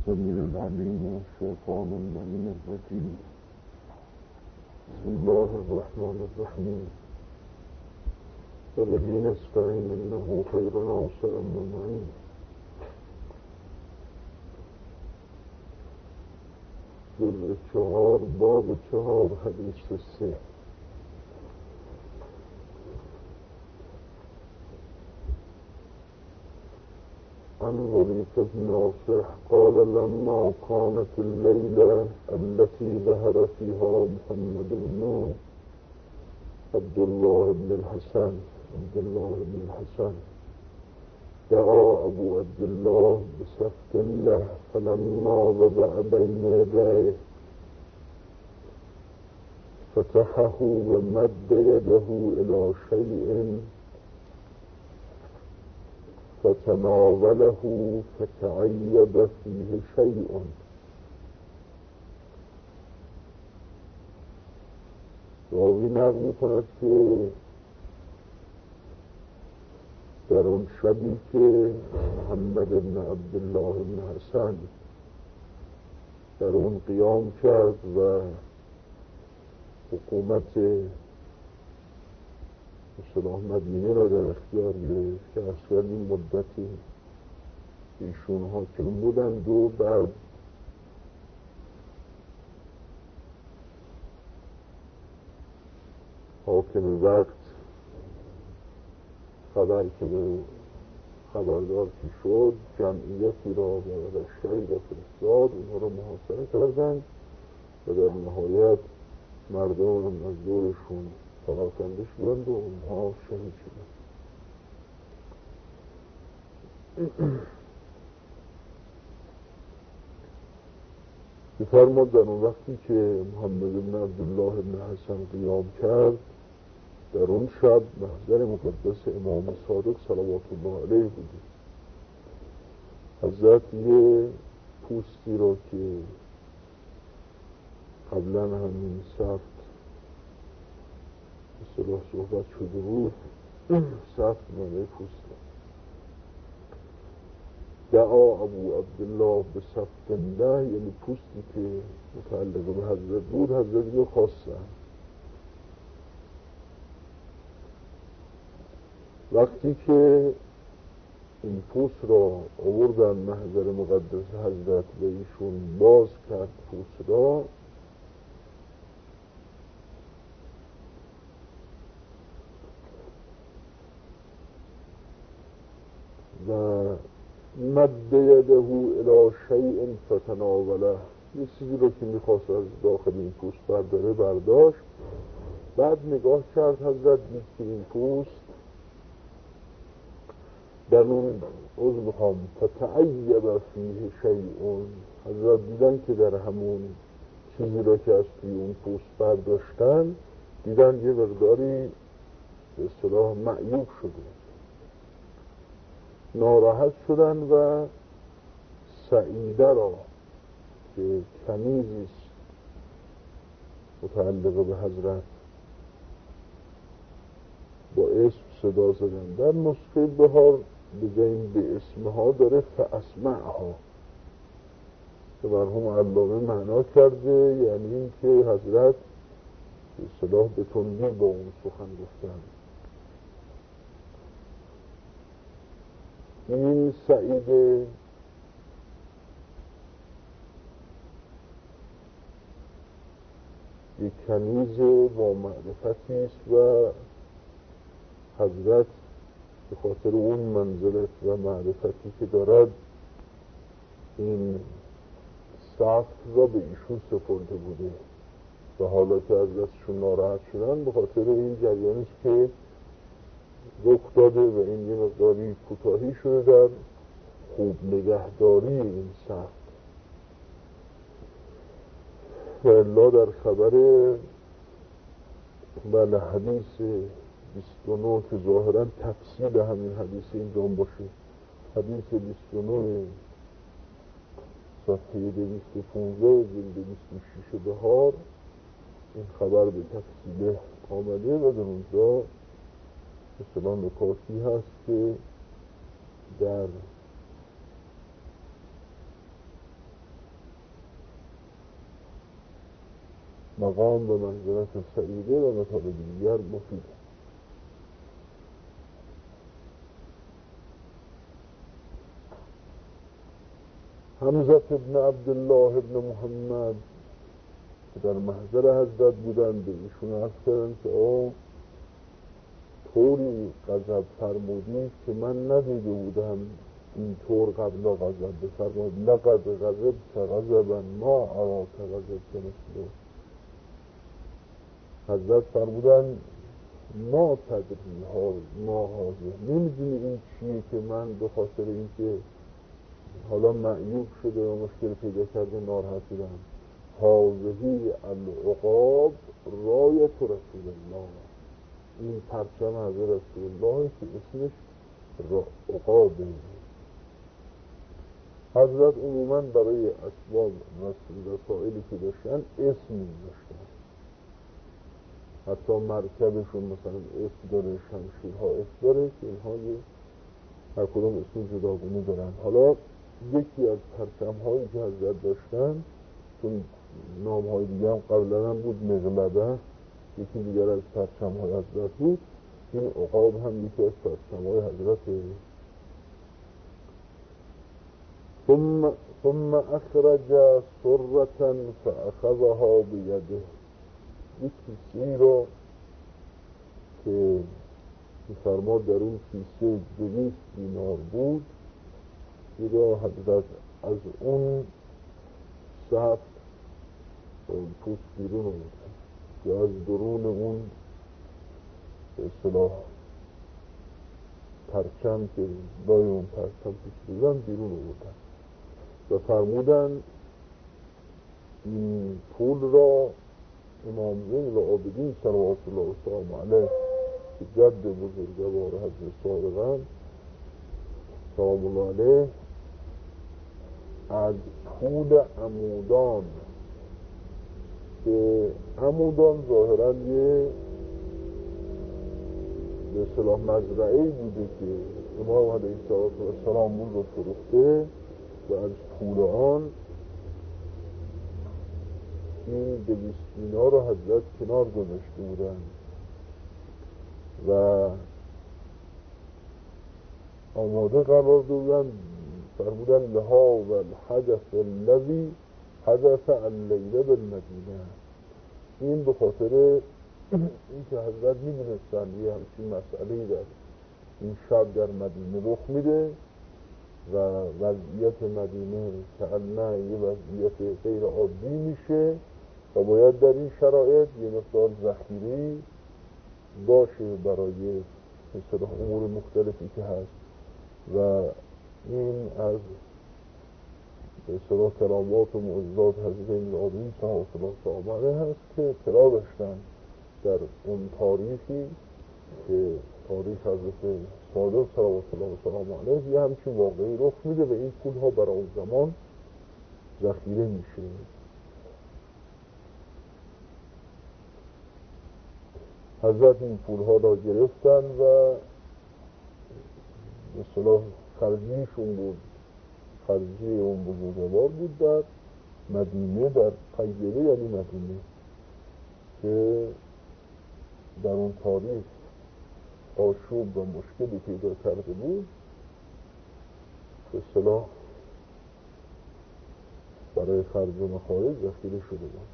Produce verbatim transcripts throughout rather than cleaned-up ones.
السميع العليم من الشيطان اللعين الرجيم. بسم الله الرحمن الرحيم. وبه نستعين إنه خير ناصر معين. جزء چهار باب چهار حدیث سه. عن ظريف بن ناصر قال لما كانت الليلة التي ظهر فيها محمد بن عبد الله بن الحسن عبد الله بن الحسن دعا أبو عبد الله بسفك له فلما وضع بين يديه فتحه ومد يده إلى شيء فتناوله فتعيب فيه شيء راوی نقل می‌کند که در اون شبی که محمد بن عبدالله بن حسن در اون قیام کرد و حکومت اصلاح مدینه را در اختیار گرفت که اصلا این مدتی ایشون حاکم بودند و بعد حاکم وقت خبر که به خبردار که شد جمعیتی را و لشکری را فرستاد، اونها را محاصره کردند و در نهایت مردم از دورشون پراکنده شدند و اونها شهید شدند. بفرماد در اون وقتی که محمد بن عبدالله بن حسن قیام کرد، در اون شب محضر مقدس امام صادق صلوات الله علیه بوده. حضرت یه پوستی را که قبلا همین سفت اصلاح صحبت شده بود، سفت مانه پوست دعا ابو عبدالله به سفت الله، یعنی پوستی که متعلق به حضرت بود حضرت رو خواستن. وقتی که این پوست را آوردن محضر مقدس حضرت و ایشون باز کرد پوست را، و مد یده الی شیء فتناوله، یه چیزی رو که میخواست از داخل این پوست برداره برداشت. بعد نگاه کرد حضرت، دید که این پوست در اون عوض بخوام فتعیب فیه شیء، حضرت دیدن که در همون چیزی رو که از توی اون پوست برداشتن دیدن یه مقداری به اصطلاح معیوب شده، ناراحت شدن و سعیده را که کنیزیست متعلقه به حضرت با اسم صدا زدن. در نسخه بهار بگیم به اسمها داره فاسمعها که مرحوم علامه معنا کرده، یعنی این که حضرت به اصطلاح به تندی با اون سخن گفتن. این سعیده یک کنیز با معرفتی است و حضرت به خاطر اون منزلت و معرفتی که دارد این سفت را به ایشون سپرده بوده و حالا که از دستشون ناراحت شدن به خاطر این جریانیست که رخ داده و این یه مقداری کوتاهی شده در خوب نگهداری این سفت. و الا در خبر بله حدیث بیست و نه که ظاهرا تفصیل همین حدیث اینجا باشه، حدیث بیست و نه صفحه دویست و پانزده جلد بیست و شش بهار این خبر به تفصیل آمده و در اونجا مثلا نکاتی هست که در مقام به منزلت سعیده و مطالب دیگر مفیده. حمزه ابن عبدالله ابن محمد که در محضر حضرت بودن به ایشون عرض کردن که آه طوری غضب فرمودید که من ندیده بودم اینطور قبلا غضب بفرمایید. لقد غضبت غضبا ما اراک غضبت مثله. حضرت فرمودن ما تدری ها ما حاضر، نمیدونی این چیه که من به خاطر اینکه حالا معیوب شده و مشکل پیدا کرده ناراحت شدم. هذهی العقاب رایت رسول الله، این پرچم حضرت رسول الله که اسمش عقابه. حضرت عموما برای اسباب رسائلی که داشتن اسم داشتن، حتی مرکبشون مثلا اسم داره، شمشیرها اسم داره که اینها یه هر کدوم اسم جداگونه دارن. حالا یکی از پرچم هایی که حضرت داشتن، چون نام های دیگه هم قبلا هم بود، مغلبه یکی دیگر از پرچم های حضرت بود، این عقاب هم یکی از پرچم های حضرت. ثم ثم اخرج سرة فاخذها بیده، یک کیسه رو که می‌فرماد در اون کیسه دویست دینار بود، این را حضرت از اون صف پوست بیرون آوردن یا از درون اون به اصطلاح پرچم که لای اون پرچم پوست بیرون آوردن و فرمودن این پول را امام زین العابدین صلوات الله و سلام علیه که جد بزرگوار حضرت صادقان سلام الله علیه از پول عمودان، که عمودان ظاهرا یه به اصطلاح مزرعه‌ای بوده که امام علیه السلام اون رو فروخته و از پول آن این دویست دینار رو حضرت کنار گذاشته بودن و آماده قرار دادن. فرمودن لها و الحدث الذی حدث اللیله بالمدینه، این به خاطر این که حضرت میدونستن یه همچین مسئله‌ای در این شب در مدینه رخ میده و وضعیت مدینه کأنه یه وضعیت غیر عادی میشه و باید در این شرایط یه مقدار ذخیره باشه برای مثلا امور مختلفی که هست و این از به اصطلاح کرامات و معجزات حضرت العابدین صلوات الله علیه هست که اطلاع داشتن در اون تاریخی که تاریخ حضرت صادق صلوات الله علیه یه همچین واقعی رخ میده و این پول ها برای اون زمان ذخیره میشه. حضرت این پول ها را گرفتن و به اصطلاح خرجیشون بود، خرجی اون بزرگوار بود در مدینه، در طیبه یعنی مدینه که در اون تاریخ آشوب و مشکلی پیدا کرده بود، به اصطلاح برای خرج و مخارج ذخیره شده بود.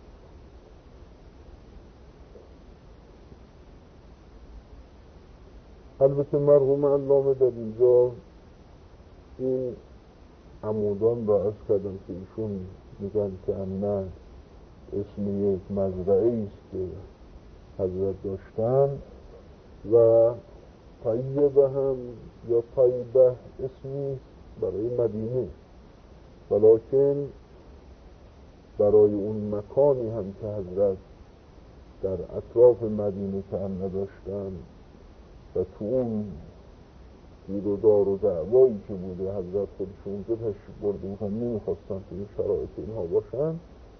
البته مرحوم علامه در اینجا این عمودان را عرض کردم که ایشون میگن که نه اسم یک مزرعه است که حضرت داشتن و طیبه هم یا طیبه اسمی برای مدینه، ولیکن برای اون مکانی هم که حضرت در اطراف مدینه که هم نداشتن و تو اون گیر و دار و دعوایی که بوده حضرت خودشون اونجا تشریف برده بودن، نمیخواستن که این شرایط اینها باشن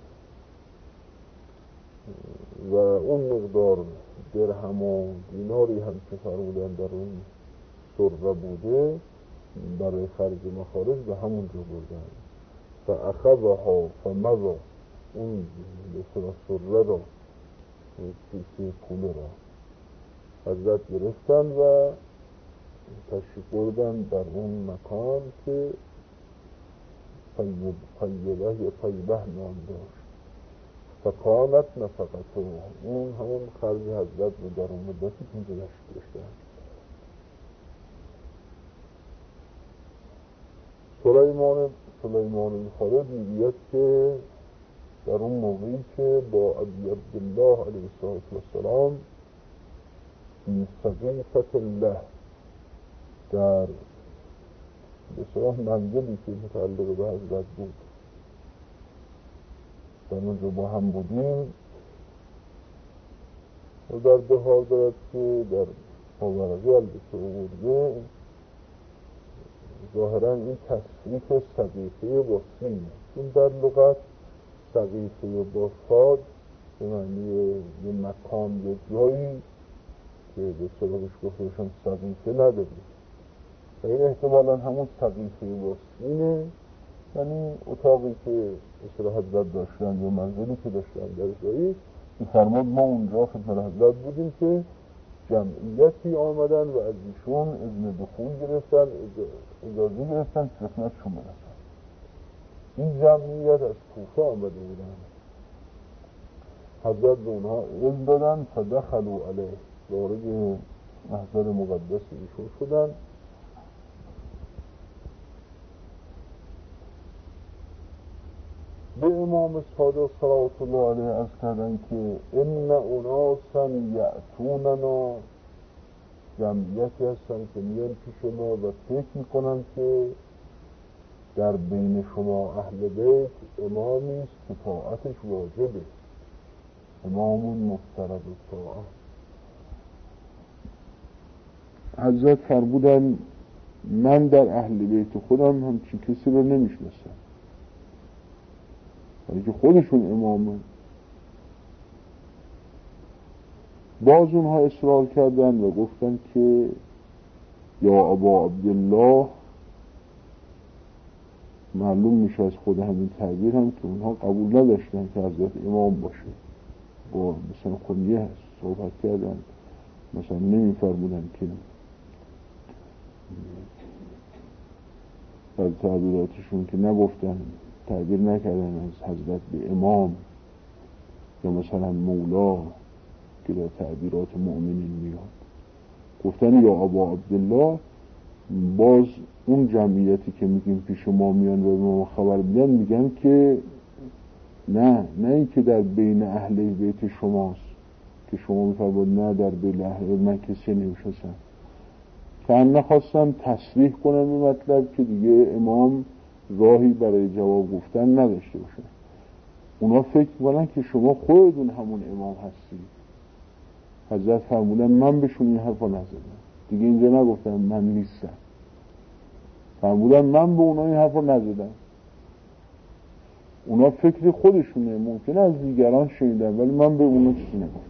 و اون مقدار درهم و دیناری هم که فرمودن در اون سره بوده برای خرج مخارج به همونجا بردن. فاخذها فمضى اون بسیار سره را، کیسه پول را حضرت گرفتن و تشریف بردن در اون مکان که طیبه یا طیبه نام داشت. فکانت نفقته، اون همون خرج حضرت رو در اون مدتی که اینجا داشتن. سلیمان سلیمان خالد میگوید که در اون موقعی که با ابی عبدالله علیه السلام فی سقیفة الله در بسیار منزلی که متعلق به حضرت بود در اونجا با هم بودیم و در بهار دارد که در مبارزه البته آورده ظاهرا این تصریف سقیفه با سینه، چون در لغت سقیفه با صاد به معنی یه مکان یا جایی که به سراغش گفتهشون سقیفه نداری و این احتمالا همون سقیفه با سینه، یعنی اتاقی که اصلاح حضرت داشتن یا منزلی که داشتن در جایی می‌فرماد ما اونجا خدمت حضرت بودیم که جمعیتی آمدن و از ایشون اذن دخول گرفتن، اجازه گرفتن که خدمتشون برسن. این جمعیت از کوفه آمده بودن. حضرت به اونها اذن دادن فدخلوا علیه، وارد محضر مقدس ایشون شدن. به امام صادق صلوات الله علیه عرض کردن که ان اناسا یأتوننا، جمعیتی هستن که میان پیش ما و فکر میکنن که در بین شما اهل بیت امامی است که طاعتش واجبه، امامون مفترض الطاعه. حضرت فرمودن من در اهل بیت خودم همچین کسی رو نمیشناسم، ولی که خودشون امامه. باز اونها اصرار کردن و گفتن که یا ابا عبدالله، معلوم میشه از خود همین تعبیر هم که اونها قبول نداشتن که حضرت امام باشه. با مثلا خونیه هست صحبت کردن، مثلا نمیفرمودن که در تعبیراتشون که نگفتن، تعبیر نکردن از حضرت به امام یا مثلا مولا که در تعبیرات مؤمنین میاد، گفتن یا ابا عبدالله. باز اون جمعیتی که میگیم پیش ما میان و ما خبر میدن میگن که نه نه این که در بین اهل بیت شماست که شما میفرمایید نه در بین اهل بیت من کسی نمیشناسم، که هم نخواستن تصریح کنن به مطلب که دیگه امام راهی برای جواب گفتن نداشته باشه. اونا فکر کنن که شما خودتون همون امام هستی. حضرت فرمودن من بهشون این حرفا نزدم، دیگه اینجا نگفتم من نیستم، فرمودن من به اونا این حرفا نزدم. اونا فکر خودشونه، ممکنه از دیگران شنیدن ولی من به اونا چیزی نگفتم.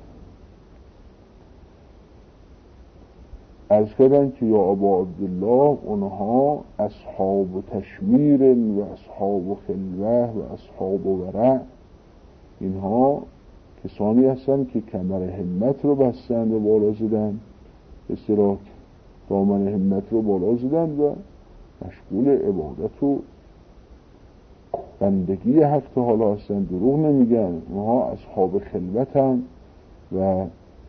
عرض کردن که یا ابا عبدالله، اونها اصحاب تشمیر و اصحاب خلوه و اصحاب ورع، اینها کسانی هستند که کمر همت رو بستند و بالا زدن، به اصطلاح دامن همت رو بالا زدن و مشغول عبادت و بندگی حق تعالی هستند. دروغ نمیگن، اونها اصحاب خلوت هم و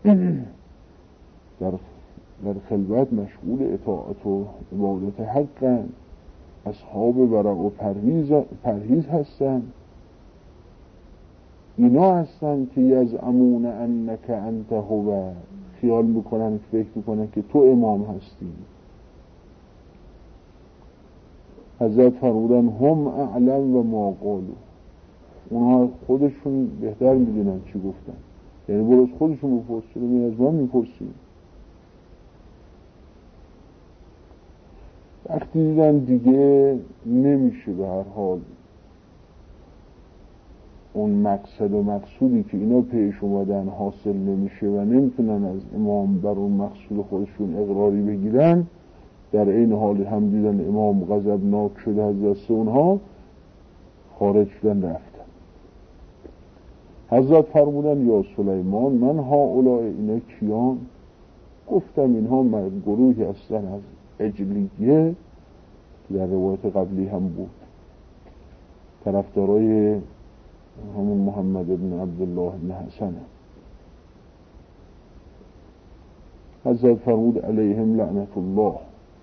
در در خلوت مشغول اطاعت و عبادت حقن، اصحاب ورع و پرهیز پرهیز هستن. اینا هستن که یزعمون انک انت هو، خیال میکنن، فکر میکنن که تو امام هستی. حضرت فرمودن هم اعلم و ما قالوا، اونها خودشون بهتر میدونن چی گفتن، یعنی برای خودشون بپرسید و از ما میپرسید. وقتی دیدن دیگه نمیشه به هر حال اون مقصد و مقصودی که اینا پیش اومدن حاصل نمیشه و نمیتونن از امام بر اون مقصود خودشون اقراری بگیرن، در این حال هم دیدن امام غضبناک شده از دست اونها، خارج شدن رفتن. حضرت فرمودن یا سلیمان من هؤلاء اینا کیان؟ گفتم اینها گروهی هستن از اجلیه که در روایت قبلی هم بود، طرفدارای همون محمد ابن عبدالله ابن حسن. حضرت فرمود علیهم لعنت الله،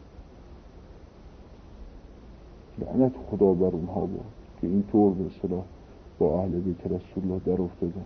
لعنت خدا بر اونها بود که اینطور به اصطلاح با اهل بیت رسول الله در افتادن.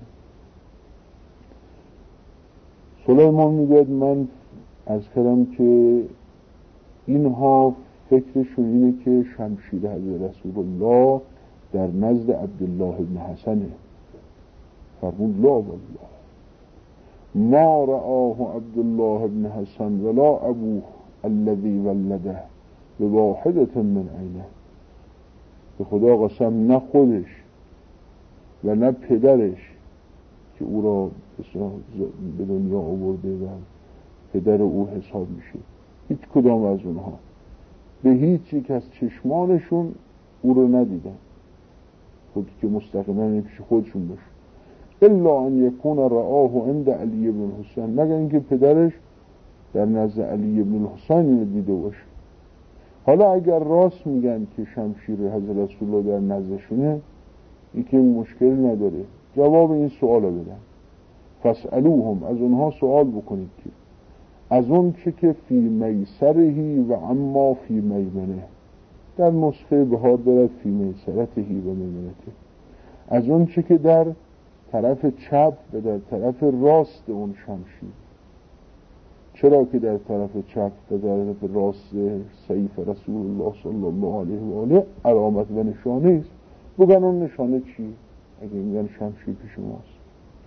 سلیمان میگه من از کردم که اینها فکرشون اینه که شمشیر حضرت رسول الله در نزد عبدالله ابن حسنه. فرمود لا والله ما رآه عبدالله ابن حسن ولا ابوه الذي ولده بواحدة من عینه. به خدا قسم نه خودش و نه پدرش که او را به دنیا آورده و پدر او حساب میشه، هیچ کدام از اونها به هیچ یک از چشمانشون او رو ندیدن، خودی که مستقیما پیش خودشون باشه، الا ان یکون رآه عند علی بن حسین، مگر اینکه پدرش در نزد علی بن حسین دیده باشه. حالا اگر راست میگن که شمشیر حضرت رسول الله در نزدشونه، این که مشکل نداره، جواب این سوال بدن. فاسألوهم، از اونها سوال بکنید که از اون چه که فی میسرهی و اما فی میمنه، در نسخه بهار دارد فی میسرتهی و میمنته، از اون چه که در طرف چپ و در طرف راست اون شمشیر. چرا که در طرف چپ و در طرف راست سیف رسول الله صلی الله علیه و آله علامت و نشانه است؟ بگن اون نشانه چی؟ اگه میگن شمشیر پیش ماست.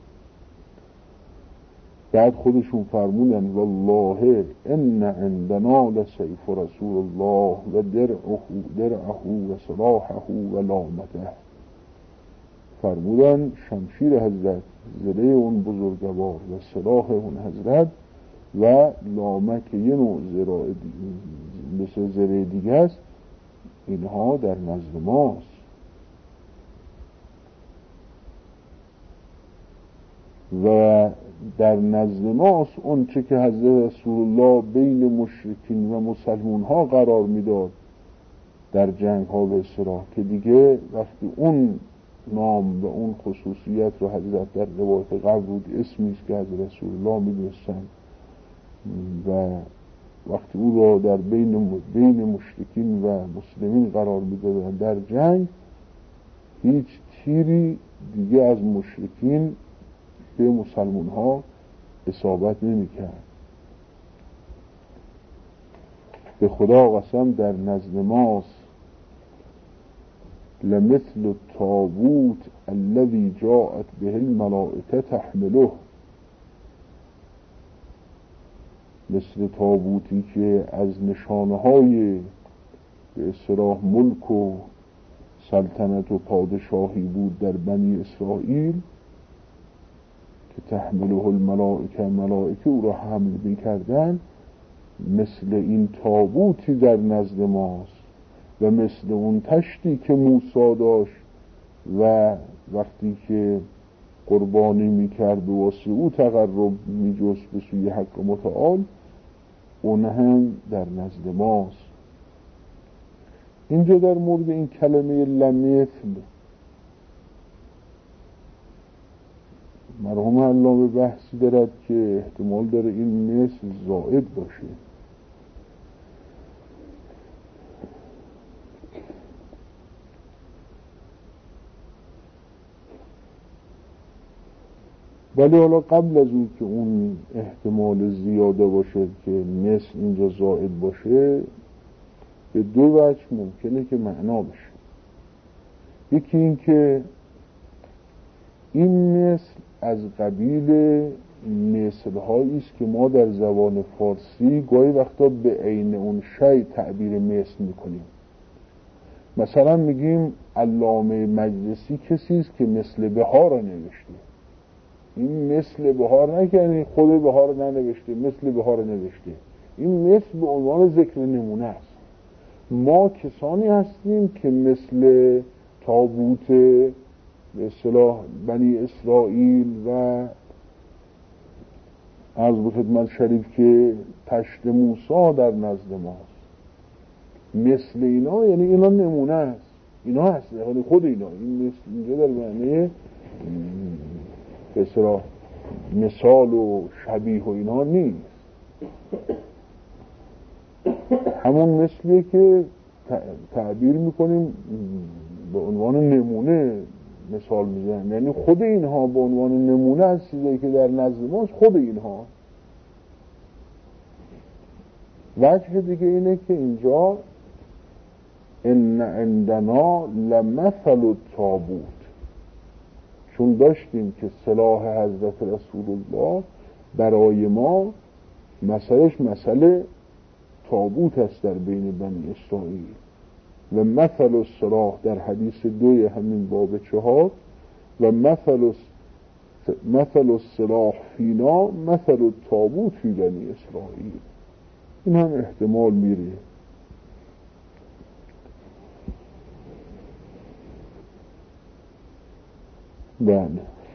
بعد خودشون فرمودن والله ان عندنا لسیف رسول الله و درعه درعه و سلاحه و لامته. فرمودن شمشیر حضرت، زره اون بزرگوار و سلاح اون حضرت و لامه که یه نوع مثل زره دیگه است، اینها در نزد ماست. و در نزد ماست اون چه که حضرت رسول الله بین مشرکین و مسلمون ها قرار میداد در جنگ ها به اصطلاح، که دیگه وقتی اون نام و اون خصوصیت رو حضرت در روایت قبل بود اسمی است که حضرت رسول الله میدونستن و وقتی او را در بین بین مشرکین و مسلمین قرار میدادن در جنگ، هیچ تیری دیگه از مشرکین به مسلمان ها اصابت نمی کرد. به خدا قسم در نزد ماست لمثل التابوت الذي جاءت به الملائکه تحمله، مثل تابوتی که از نشانه های به اصطلاح ملک و سلطنت و پادشاهی بود در بنی اسرائیل که تحمله الملائکه، ملائکه او را حمل می‌کردند، مثل این تابوتی در نزد ماست و مثل اون تشتی که موسی داشت و وقتی که قربانی می‌کرد و واسه او تقرب می‌جست به سوی حق متعال، اون هم در نزد ماست. اینجا در مورد این کلمه لمثل مرحوم علامه بحثی دارد که احتمال داره این مثل زائد باشه. ولی حالا قبل از اون که اون احتمال زیاده باشه که مثل اینجا زائد باشه، به دو وجه ممکنه که معنا بشه. یکی این که این مثل از قبیل مثل هایی است که ما در زبان فارسی گاهی وقتا به عین اون شی تعبیر مثل میکنیم. مثلا میگیم علامه مجلسی کسی است که مثل بهار نوشته. این مثل بهار نکنی خود بهار ننوشته، مثل بهار نوشته. این مثل به عنوان ذکر نمونه است. ما کسانی هستیم که مثل تابوت به اصطلاح بنی اسرائیل و عرض به خدمت شریف که تشت موسی در نزد ماست، مثل اینا، یعنی اینا نمونه است، اینا هست، یعنی خود اینا، این مثل اینجا در معنی به اصطلاح مثال و شبیه و اینا نیست، همون مثلیه که تعبیر میکنیم به عنوان نمونه مثال میزنیم، یعنی خود اینها به عنوان نمونه از چیزایی که در نزد ماست، خود اینها. وجه دیگه اینه که اینجا ان عندنا لمثل التابوت، چون داشتیم که سلاح حضرت رسول الله برای ما مثلش مثل تابوت است در بین بنی اسرائیل، و مثل السلاح در حدیث دوی همین باب چهار، و مثل مثل السلاح فینا مثل التابوت فی بنی اسرائیل. این هم احتمال میره. بله.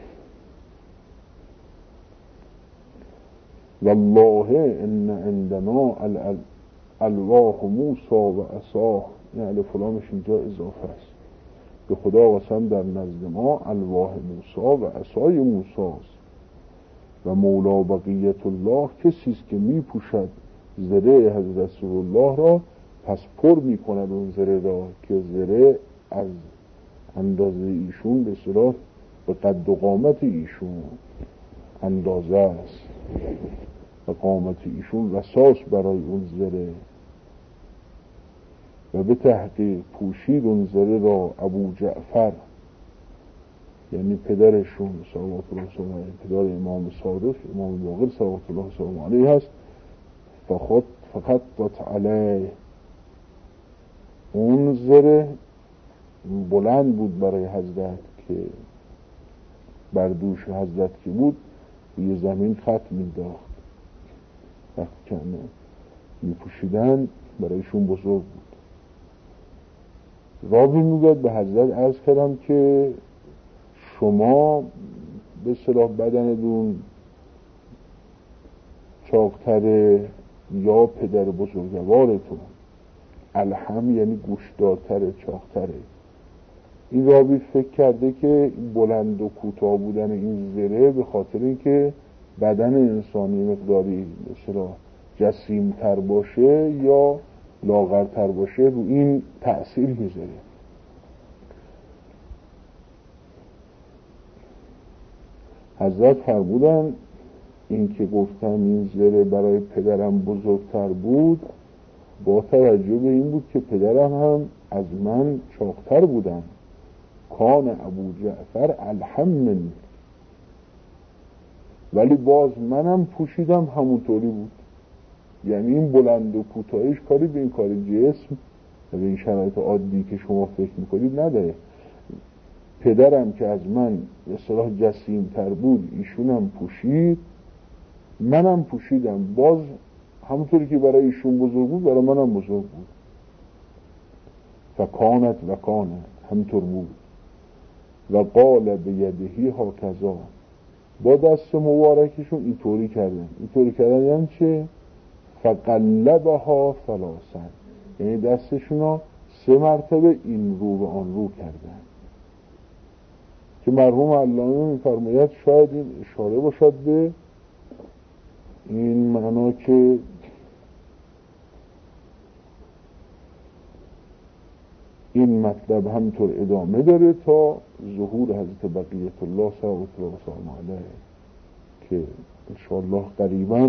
والله ان عندنا الواح موسی و عصاه، این الف و لامش اینجا اضافه است. به خدا قسم در نزد ما الواح موسی و عصای موسی است. و مولا بقیت الله کسی است که می پوشد زره حضرت رسول الله را، پس پر می کند اون زره را، که زره از اندازه ایشون به اصطلاح به قد و قامت ایشون اندازه است و قامت ایشون رساس برای اون زره. و به تحقیق پوشید اون زره را ابو جعفر، یعنی پدرشون صلوات الله علیه، پدر امام صادق امام باقر صلوات الله علیه هست. فقط فقط علیه، اون زره بلند بود برای حضرت که بر دوش حضرت که بود روی زمین خط می‌انداخت، وقتی که می‌پوشیدن برایشون بزرگ بود. راوی میگوید به حضرت عرض کردم که شما به اصطلاح بدنتون چاق‌تره یا پدر بزرگوارتون؟ الحم یعنی گوشدارتره، چاق‌تره. این راوی فکر کرده که بلند و کوتاه بودن این زره به خاطر اینکه بدن انسانی مقداری به اصطلاح جسیم‌تر باشه یا لاغرتر باشه رو این تأثیر میذاره. حضرت فرمودن این که گفتم این زره برای پدرم بزرگتر بود با توجه به این بود که پدرم هم از من چاقتر بودن. کان ابو جعفر الحم منی، ولی باز منم پوشیدم همونطوری بود. یعنی این بلند و کوتاهیش کاری به این کار جسم و به این شرایط عادی که شما فکر میکنید نداره. پدرم که از من به اصطلاح جسیم‌تر بود ایشونم پوشید، منم پوشیدم، باز همونطوری که برای ایشون بزرگ بود برای منم بزرگ بود. فکانت و کانت، همونطور بود. و قال بیدهی ها کذا، با دست مبارکشون اینطوری کردن. اینطوری کردن یعنی چه؟ فقلبها ثلاثا، یعنی دستشون ها سه مرتبه این رو به آن رو کردن، که مرحوم علامه می‌فرماید شاید این اشاره باشد به این معنا که این مطلب همطور ادامه داره تا ظهور حضرت بقیت الله صلوات الله علیه، که انشاءالله قریباً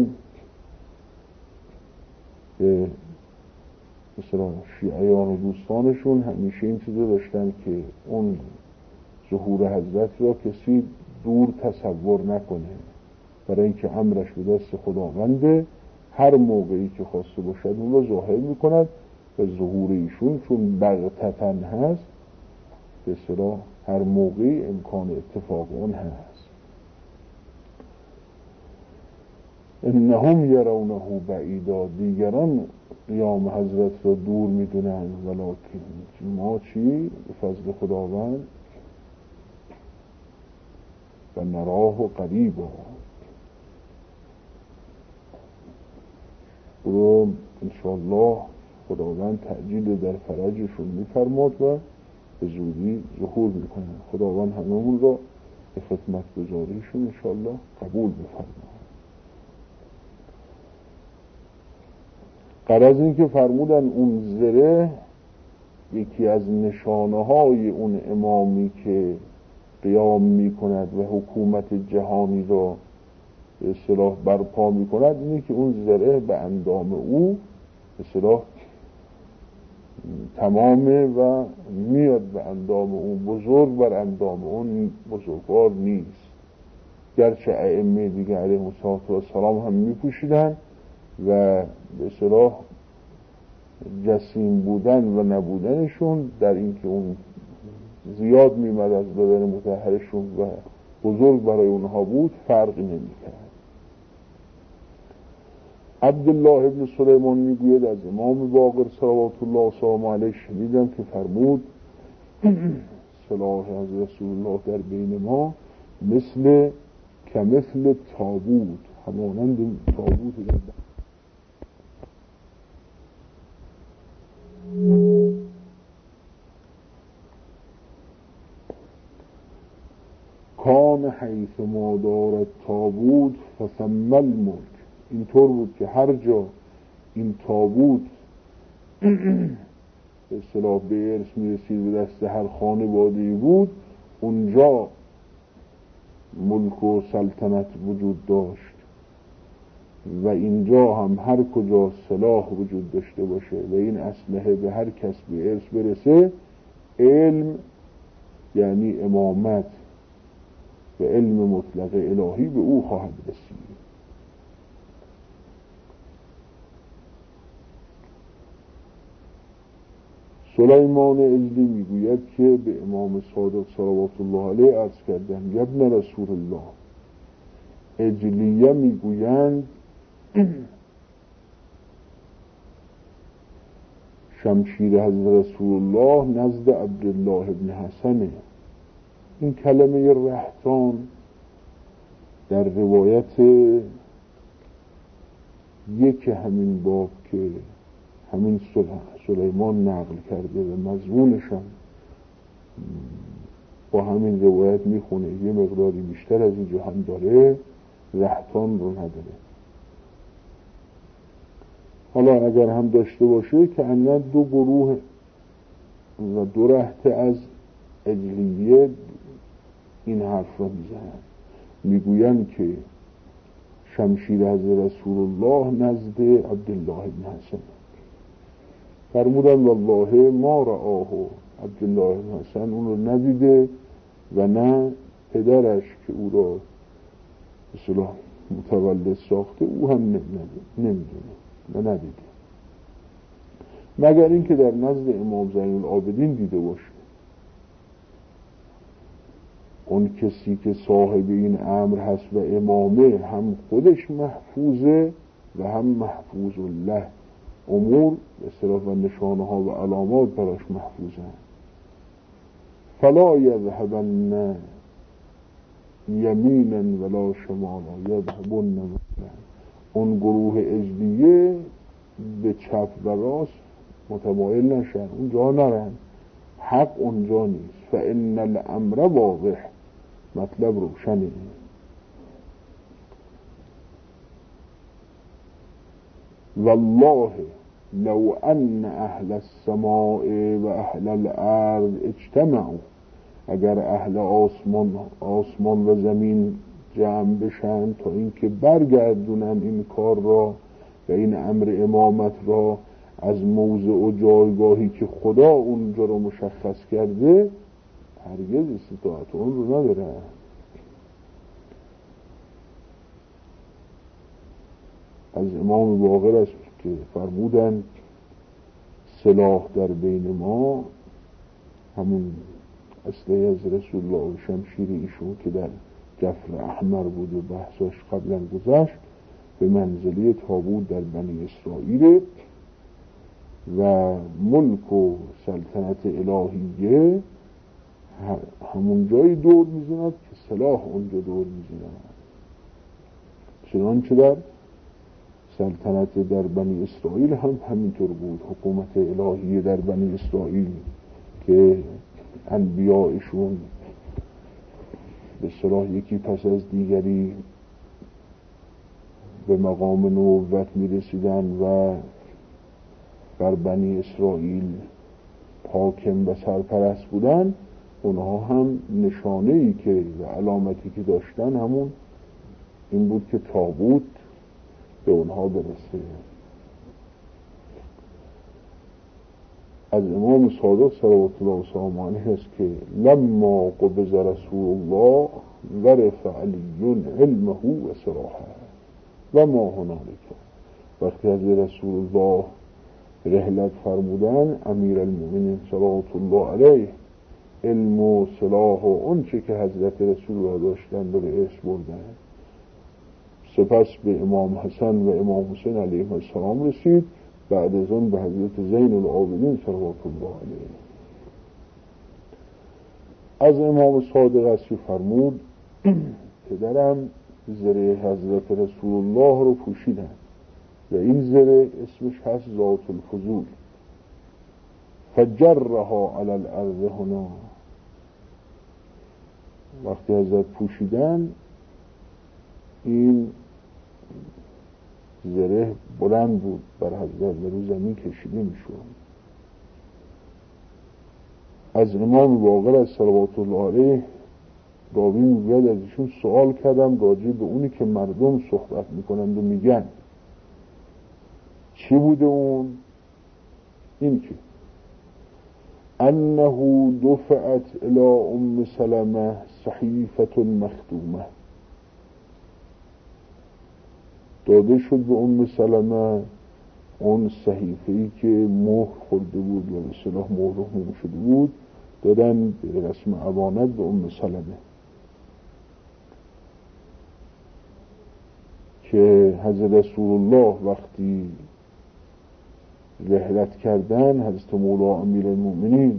به مثلا شیعیان و دوستانشون همیشه این چیزو داشتن که اون ظهور حضرت را کسی دور تصور نکنه، برای اینکه امرش به دست خداونده، هر موقعی که خواسته باشد اون رو ظاهر میکند و ظهور ایشون چون بغتتن هست به اصطلاح هر موقعی امکان اتفاق اون هست. انهم یرونه بعیدا، دیگران قیام حضرت را دور میدونن، ولکن ما چی؟ به فضل خداوند و نراه قریبا. او انشاءالله خداوند تعجیل در فرجشون میفرماد و به زودی ظهور میکنه. خداوند هممون را به خدمت گذاریشون انشاءالله قبول بفرماد. غرض این که فرمودن اون زره یکی از نشانه های اون امامی که قیام میکند و حکومت جهانی را به اصطلاح برپا میکند اینه که اون زره به اندام او به اصطلاح تمامه و میاد به اندام اون، بزرگ بر اندام اون بزرگوار نیست. گرچه ائمه دیگه علیهم السلام هم میپوشیدن و به اصطلاح جسیم بودن و نبودنشون در اینکه اون زیاد میمد از بدن مطهرشون و بزرگ برای اونها بود فرقی نمیکرد. عبدالله ابن سلیمان میگوید از امام باقر صلوات الله و سلام علیه شنیدم که فرمود سلاح از رسول الله در بین ما مثل کمثل تابوت، همانند تابوت در کان حیث ما دارد تابوت فثم الملک. اینطور بود که هر جا این تابوت به اصطلاح به ارث میرسید به دست هر خانواده‌ای بود اونجا ملک و سلطنت وجود داشت و اینجا هم هر کجا سلاح وجود داشته باشه و این اسلحه به هر کس به ارث برسه علم یعنی امامت و علم مطلق الهی به او خواهد رسید. سلیمان عجلی میگوید که به امام صادق صلوات الله علیه عرض کردن ابن رسول الله. عجلیه میگویند شمشیر حضرت رسول الله نزد عبدالله ابن حسنه. این کلمه رهتان در روایت یک همین باب که همین سلیمان نقل کرده و مضمونش هم با همین روایت میخونه یه مقداری بیشتر از اینجا هم داره، رهتان رو نداره. حالا اگر هم داشته باشه که اندن دو گروه و دو رهته از عجلیه این حرف را میزنن، میگوین که شمشیر حضرت رسول الله نزد عبدالله ابن حسن. فرمودن والله ما رآه، عبدالله ابن حسن اون رو ندیده و نه پدرش که او را اصلا متولد ساخته او هم نمیدونه و ندیده، مگر اینکه در نزد امام زین العابدین دیده باشه. اون کسی که صاحب این امر هست و امامه هم خودش محفوظه و هم محفوظ الله، امور به اصطلاح و نشانه ها و علامات براش محفوظه. فلا یذهبن یمینا ولا شمالا یذهبن مثلا. اون گروه عجلیه به چپ و راست متمایل نشن، اونجا نرن، حق اونجا نیست. فان الامر واضح، مطلب روشنه. والله لو ان اهل السماء و اهل الارض اجتمعوا، اگر اهل آسمان آسمان و زمین جمع بشن تا اینکه برگردونن این کار را و این امر امامت را از موضع و جایگاهی که خدا اونجا رو مشخص کرده، هرگز استطاعت اون رو نداره. از امام باقر است که فرمودن سلاح در بین ما همون اصلی از رسول الله و شمشیر ایشون که در جفر احمر بود و بحثاش قبلا گذشت به منزله تابوت در بنی اسرائیل و ملک و سلطنت الهیه همون جایی دور میزند که سلاح اونجا دور میزند. چنانچه در سلطنت در بنی اسرائیل هم همینطور بود. حکومت الهی در بنی اسرائیل که انبیایشون به صلاح یکی پس از دیگری به مقام نبوت میرسیدن و بر بنی اسرائیل حاکم و سرپرست بودن، اونها هم نشانه‌ای که و علامتی که داشتن همون این بود که تابوت به اونها برسه. از امام صادق صلوات الله و سلامه علیه است که لما قبض رسول الله ورث علی علمه و سراحه و ما هنالک. وقتی از رسول الله رحلت فرمودن، امیر المؤمنین صلوات الله علیه علم و صلاح و اون چه که حضرت رسول الله داشتن رو به ارث بردن. سپس به امام حسن و امام حسین علیه السلام رسید، بعد از اون به حضرت زین العابدین صلوات الله علیه. از امام صادق است که فرمود پدرم زره حضرت رسول الله رو پوشیدن و این زره اسمش هست ذات الفضول، فجرها علی الارض هنا. وقتی حضرت پوشیدن این زره بلند بود بر حضرت و رو زمین کشیده میشد. از امام باقر از صلوات الله علیه راوی میگوید از ایشون سوال کردم راجع به اونی که مردم صحبت میکنند و میگن چی بوده اون؟ این که انه دفعت الى ام سلمه صحیفه مختومه، داده شد به ام سلمه اون صحیفه‌ای که مهر خورده بود و به صلاح مهر شده بود، دادن به رسم امانت به ام سلمه که حضرت رسول الله وقتی رحلت کردن، حضرت مولا امیر المؤمنین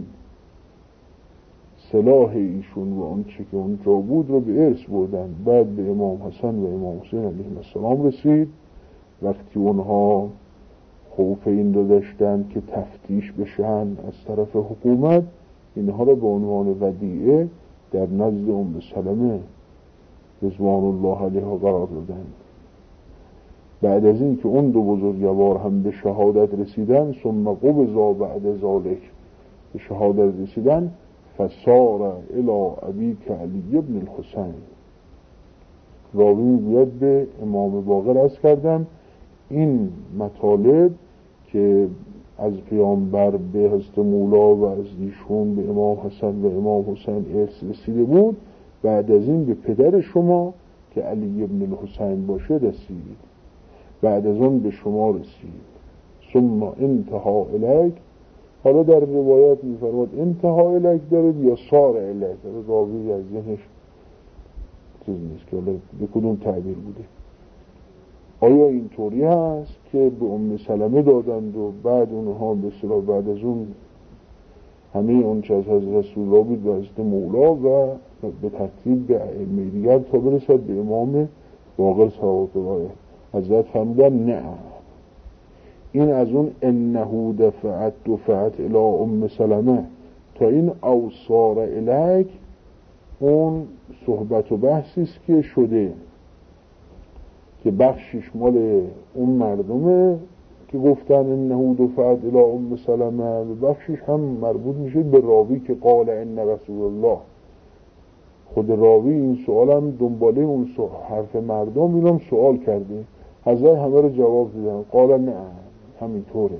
سلاح ایشون و اون چی که اونجا بود رو به ارث بردن. بعد به امام حسن و امام حسین علیه السلام رسید. وقتی اونها خوف این رو داشتن که تفتیش بشن از طرف حکومت، اینها رو به عنوان ودیعه در نزد ام سلمه رضوان الله علیها قرار دادن. بعد از این که اون دو بزرگوار هم به شهادت رسیدن، ثم قبضا بعد ذالک به شهادت رسیدن، فسار الی ابیک علی ابن الحسین. راوی میگوید به امام باقر عرض کردم این مطالب که از پیامبر به حضرت مولا و از ایشون به امام حسن و امام حسین ارث رسیده بود، بعد از این به پدر شما که علی ابن الحسین باشه رسید، بعد از اون به شما رسید. ثم انتها الیک. حالا در روایت میفرماد انتها الیک دارد یا سار الیک دارد، راوی از ذهنش چیز نیست که به کدوم تعبیر بوده. آیا اینطوری هست که به ام سلمه دادند و بعد اونها به اصطلاح بعد از اون همه اون چه از حضرت رسول الله بود به حضرت مولا و به ترتیب به ائمه دیگر تا برسد به امام باقر صلوات الله حضرت فرمودن نه، این از اون انه دفعت دفعت الی ام سلمه تا این اوصار الیک اون صحبت و بحثی است که شده که بخشش مال اون مردمه که گفتن انه دفعت الی ام سلمه و بخشش هم مربوط میشه به راوی که قال ان رسول الله. خود راوی این سوال هم دنباله اون حرف مردم اینم سوال کرده، حضرت همه رو جواب دیدن قال نه همینطوره.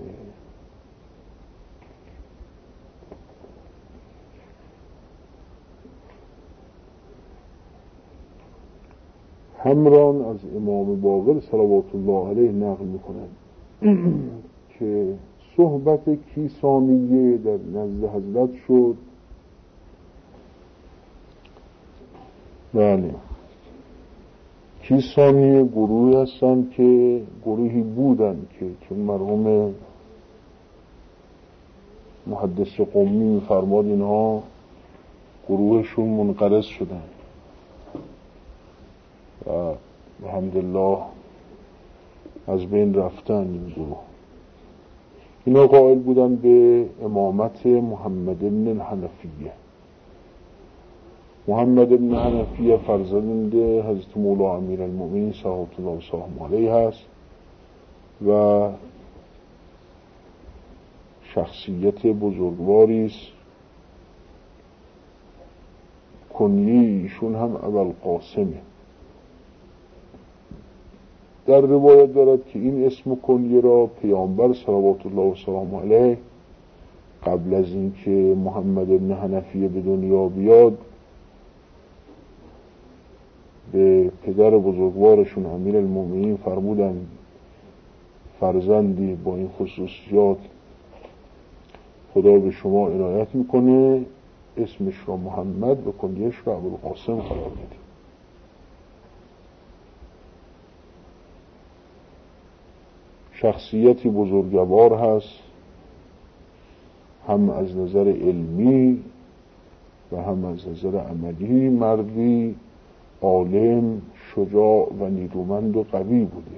همران از امام باقر صلوات الله علیه نقل میکنند که صحبت کیسانیه در نزد حضرت شد. بله، کیسانیه گروهی هستن که گروهی بودن که چون مرحوم محدث قمی میفرماد اینها گروهشون منقرض شدن و الحمدلله از بین رفتن. این گروه اینا قائل بودن به امامت محمد بن الحنفیه. محمد بن حنفیه فرزند حضرت مولا امیرالمؤمنین صلوات الله وسلامه علیه هست و شخصیت بزرگواری است. کنیه ایشون هم ابوالقاسمه. در روایت دارد که این اسم کنیه را پیامبر صلوات الله وسلامه علیه قبل از اینکه محمد بن حنفیه به دنیا بیاد به پدر بزرگوارشون امیرالمؤمنین فرمودند فرزندی با این خصوصیات خدا به شما عنایت میکنه، اسمش را محمد و کنیه‌اش را ابوالقاسم قرار بدید. شخصیتی بزرگوار هست، هم از نظر علمی و هم از نظر عملی. مردی عالم، شجاع و نیرومند و قوی بوده.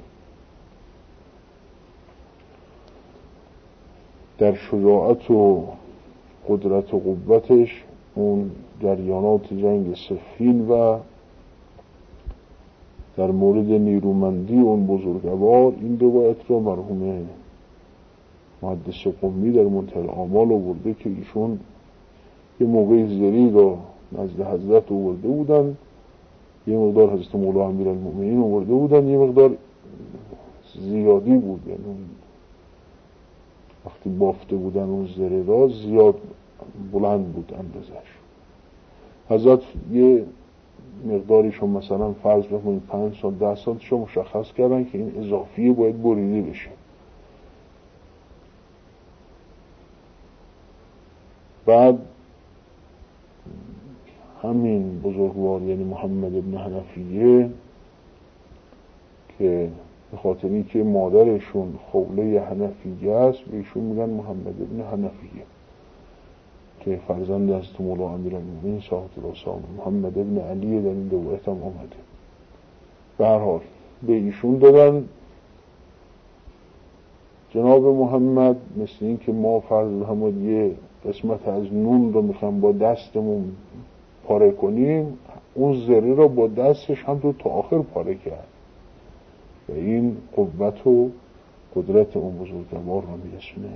در شجاعت و قدرت و قوتش اون جریانات جنگ صفین و در مورد نیرومندی اون بزرگوار این روایت را مرحوم محدث قمی در منتهی الآمال آورده که ایشون یه موقع زری را نزد حضرت آورده بودن، یه مقدار حضرت مولا امیرالمؤمنین آورده بودن، یه مقدار زیادی بود، یعنی وقتی بافته بودن اون زری را زیاد بلند بود اندازش. حضرت یه مقداریشو مثلا فرض بکنید پنج سال ده سالشو مشخص کردن که این اضافیه باید بریده بشه. بعد همین بزرگوار یعنی محمد بن حنفیه که به خاطری که مادرشون خوله حنفیه است بهشون میگن محمد بن حنفیه که فرزند از مولا امیرالمؤمنین صلوات الله وسلامه محمد بن علی در این روایت هم آمده. به هر حال به ایشون دادن جناب محمد، مثل این که ما فرض همون یه قسمت از نون رو میخوام با دستمون پاره کنیم، اون ذره رو با دستش هم تو تا آخر پاره کرد و این قوت و قدرت اون بزرگوار رو میرسونه.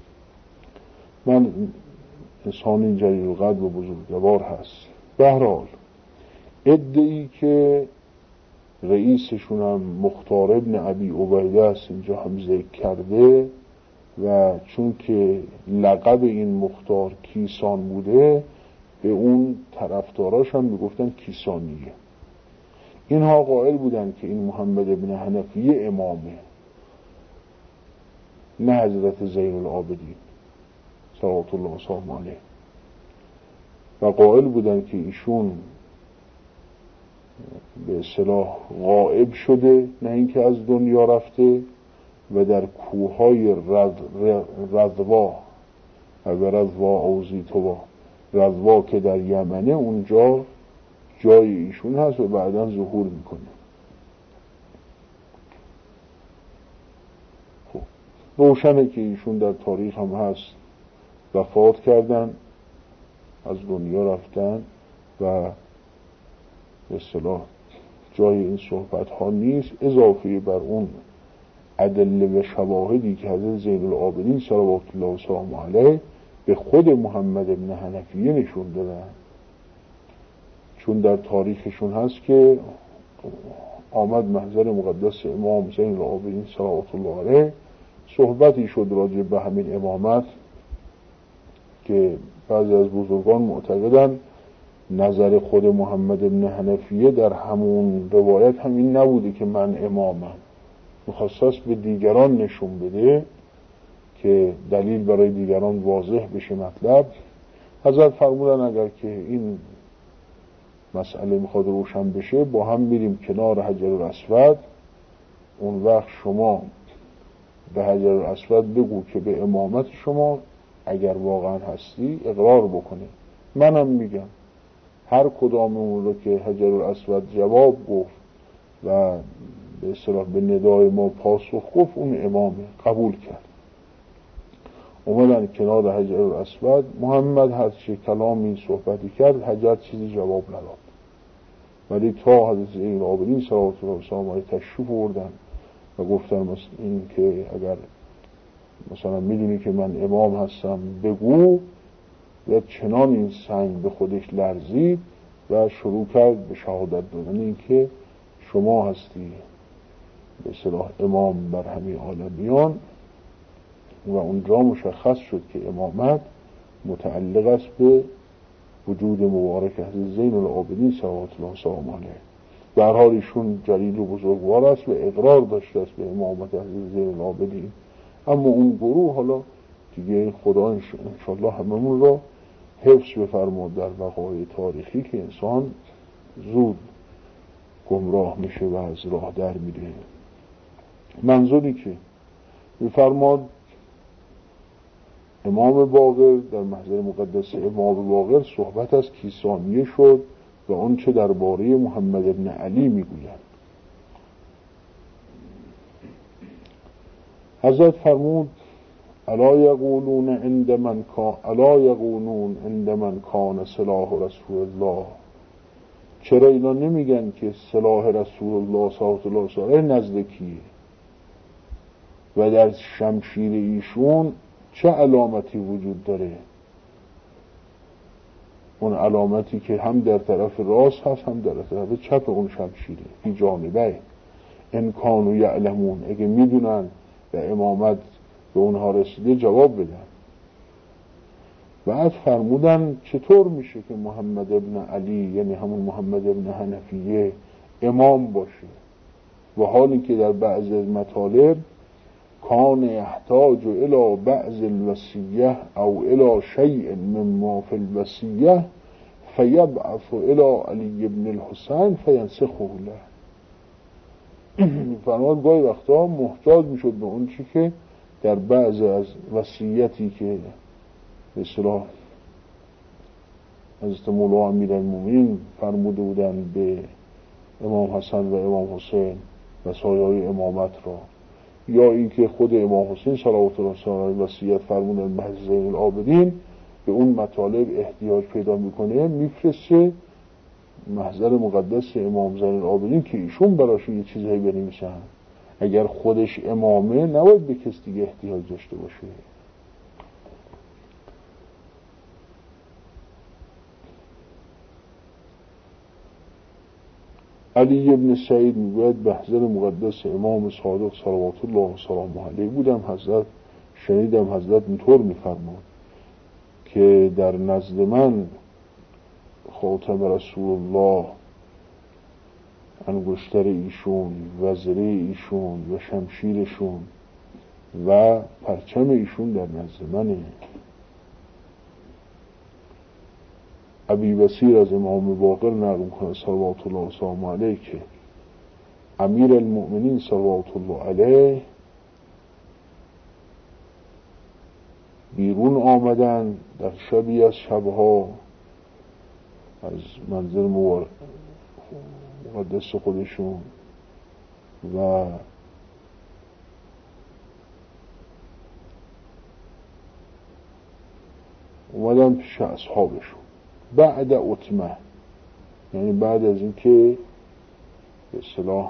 من انسان این جلیل القدر و بزرگوار هست. به هر حال ادعی که رئیسشون هم مختار ابن ابی عبیده است اینجا هم ذکر کرده و چون که لقب این مختار کیسان بوده به اون طرفداراش هم میگفتن کیسانیه. اینها قائل بودن که این محمد ابن حنفیه امامه، نه حضرت زین العابدین صلوات الله وسلامه علیه، و قائل بودن که ایشون به اصطلاح غائب شده، نه اینکه از دنیا رفته، و در کوههای رض... رضوا و رضوا اوزیتوا رضوا که در یمنه اونجا جای ایشون هست و بعداً ظهور میکنه. خب روشنه که ایشون در تاریخ هم هست وفات کردن، از دنیا رفتن و به اصطلاح جای این صحبت ها نیست، اضافه بر اون ادله و شواهدی که حضرت زین العابدین صلوات الله وسلامه علیه به خود محمد بن حنفیه نشون دادن. چون در تاریخشون هست که آمد محضر مقدس امام زین العابدین صلوات الله علیه، صحبتی شد راجع به همین امامت که بعضی از بزرگان معتقدن نظر خود محمد بن حنفیه در همون روایت همین نبوده که من امامم، مخصص به دیگران نشون بده که دلیل برای دیگران واضح بشه مطلب. حضرت فرمودن اگر که این مسئله میخواد روشن بشه با هم میریم کنار حجر الاسود، اون وقت شما به حجر الاسود بگو که به امامت شما اگر واقعا هستی اقرار بکنه، منم میگم هر کدام اون رو که حجر الاسود جواب گفت و به اصطلاح به ندای ما پاسخ گفت، اون امامه، قبول کرد. اومدن کنار حجر الاسود، محمد هر چه کلامی صحبتی کرد حجر چیزی جواب نداد، ولی تا حضرت زین العابدین صلوات الله وسلامه علیه تشریف آوردن و گفتن مثل این که اگر مثلا میدونی که من امام هستم بگو، و چنان این سنگ به خودش لرزید و شروع کرد به شهادت دادن این که شما هستی به اصطلاح امام بر همه عالمیان. و اونجا مشخص شد که امامت متعلق است به وجود مبارک حضرت زین العابدین صلوات الله وسلامه علیه. به هر حال ایشون جلیل و بزرگوار است و اقرار داشته است به امامت حضرت زین العابدین. اما اون گروه حالا دیگه خدا انشالله هممون را حفظ بفرماد در وقایع تاریخی که انسان زود گمراه میشه و از راه در میره. منظوری که بفرماد امام باقر در محضر مقدس امام باقر صحبت از کیسانیه شد و اون چه درباره محمد ابن علی میگوید. حضرت فرمود الا یقولون عند من کان الا یقولون عند من کان سلاح رسول الله، چرا اینا نمیگن که سلاح رسول الله صلی الله علیه و آله نزد کیه و در شمشیر ایشون چه علامتی وجود داره؟ اون علامتی که هم در طرف راست هست هم در طرف چپ اون شمشیره، این جانبه. ان کانوا یعلمون، اگه میدونن و امامت به اونها رسیده جواب بدن. بعد فرمودن چطور میشه که محمد ابن علی، یعنی همون محمد ابن حنفیه، امام باشه و حالی که در بعض مطالب کان یحتاج الى بعض الوصیه او الى شیء مما فی الوصیه فیبعث الى علی ابن الحسین فینسخه له. فرمود گاهی وقتا محتاج میشد به اون چی که در بعض از وصیتی که به اصطلاح حضرت مولا امیرالمومنین فرموده بودن به امام حسن و امام حسین و سایه‌های امامت را، یا اینکه خود امام حسین صلوات الله علیه وصیت فرمودن به حضرت زین العابدین، به اون مطالب احتیاج پیدا میکنه، میفرسته محضر مقدس امام زین العابدین که ایشون براش یه چیزایی بنویسن. اگر خودش امامه نباید به کس دیگه احتیاج داشته باشه. علی ابن سعید میگوید به محضر مقدس امام صادق صلوات الله و سلامه علیه بودم، حضرت شنیدم حضرت اینطور میفرماد که در نزد من خاتم رسول الله، انگشتر ایشون، وزره ایشون و شمشیرشون و پرچم ایشون در نزد منه. ابی بصیر از امام باقر نقل می‌کنه صلوات الله و سلامه علیه که امیر المؤمنین صلوات الله علیه بیرون آمدن در شبی از شبها از منزل مقدس خودشون و اومدن پیش اصحابشون بعد عتمه، یعنی بعد از اینکه به اصطلاح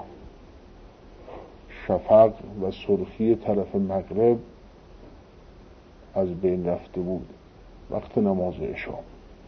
شفق و سرخی طرف مغرب از بین رفته بود، وقت نماز عشا.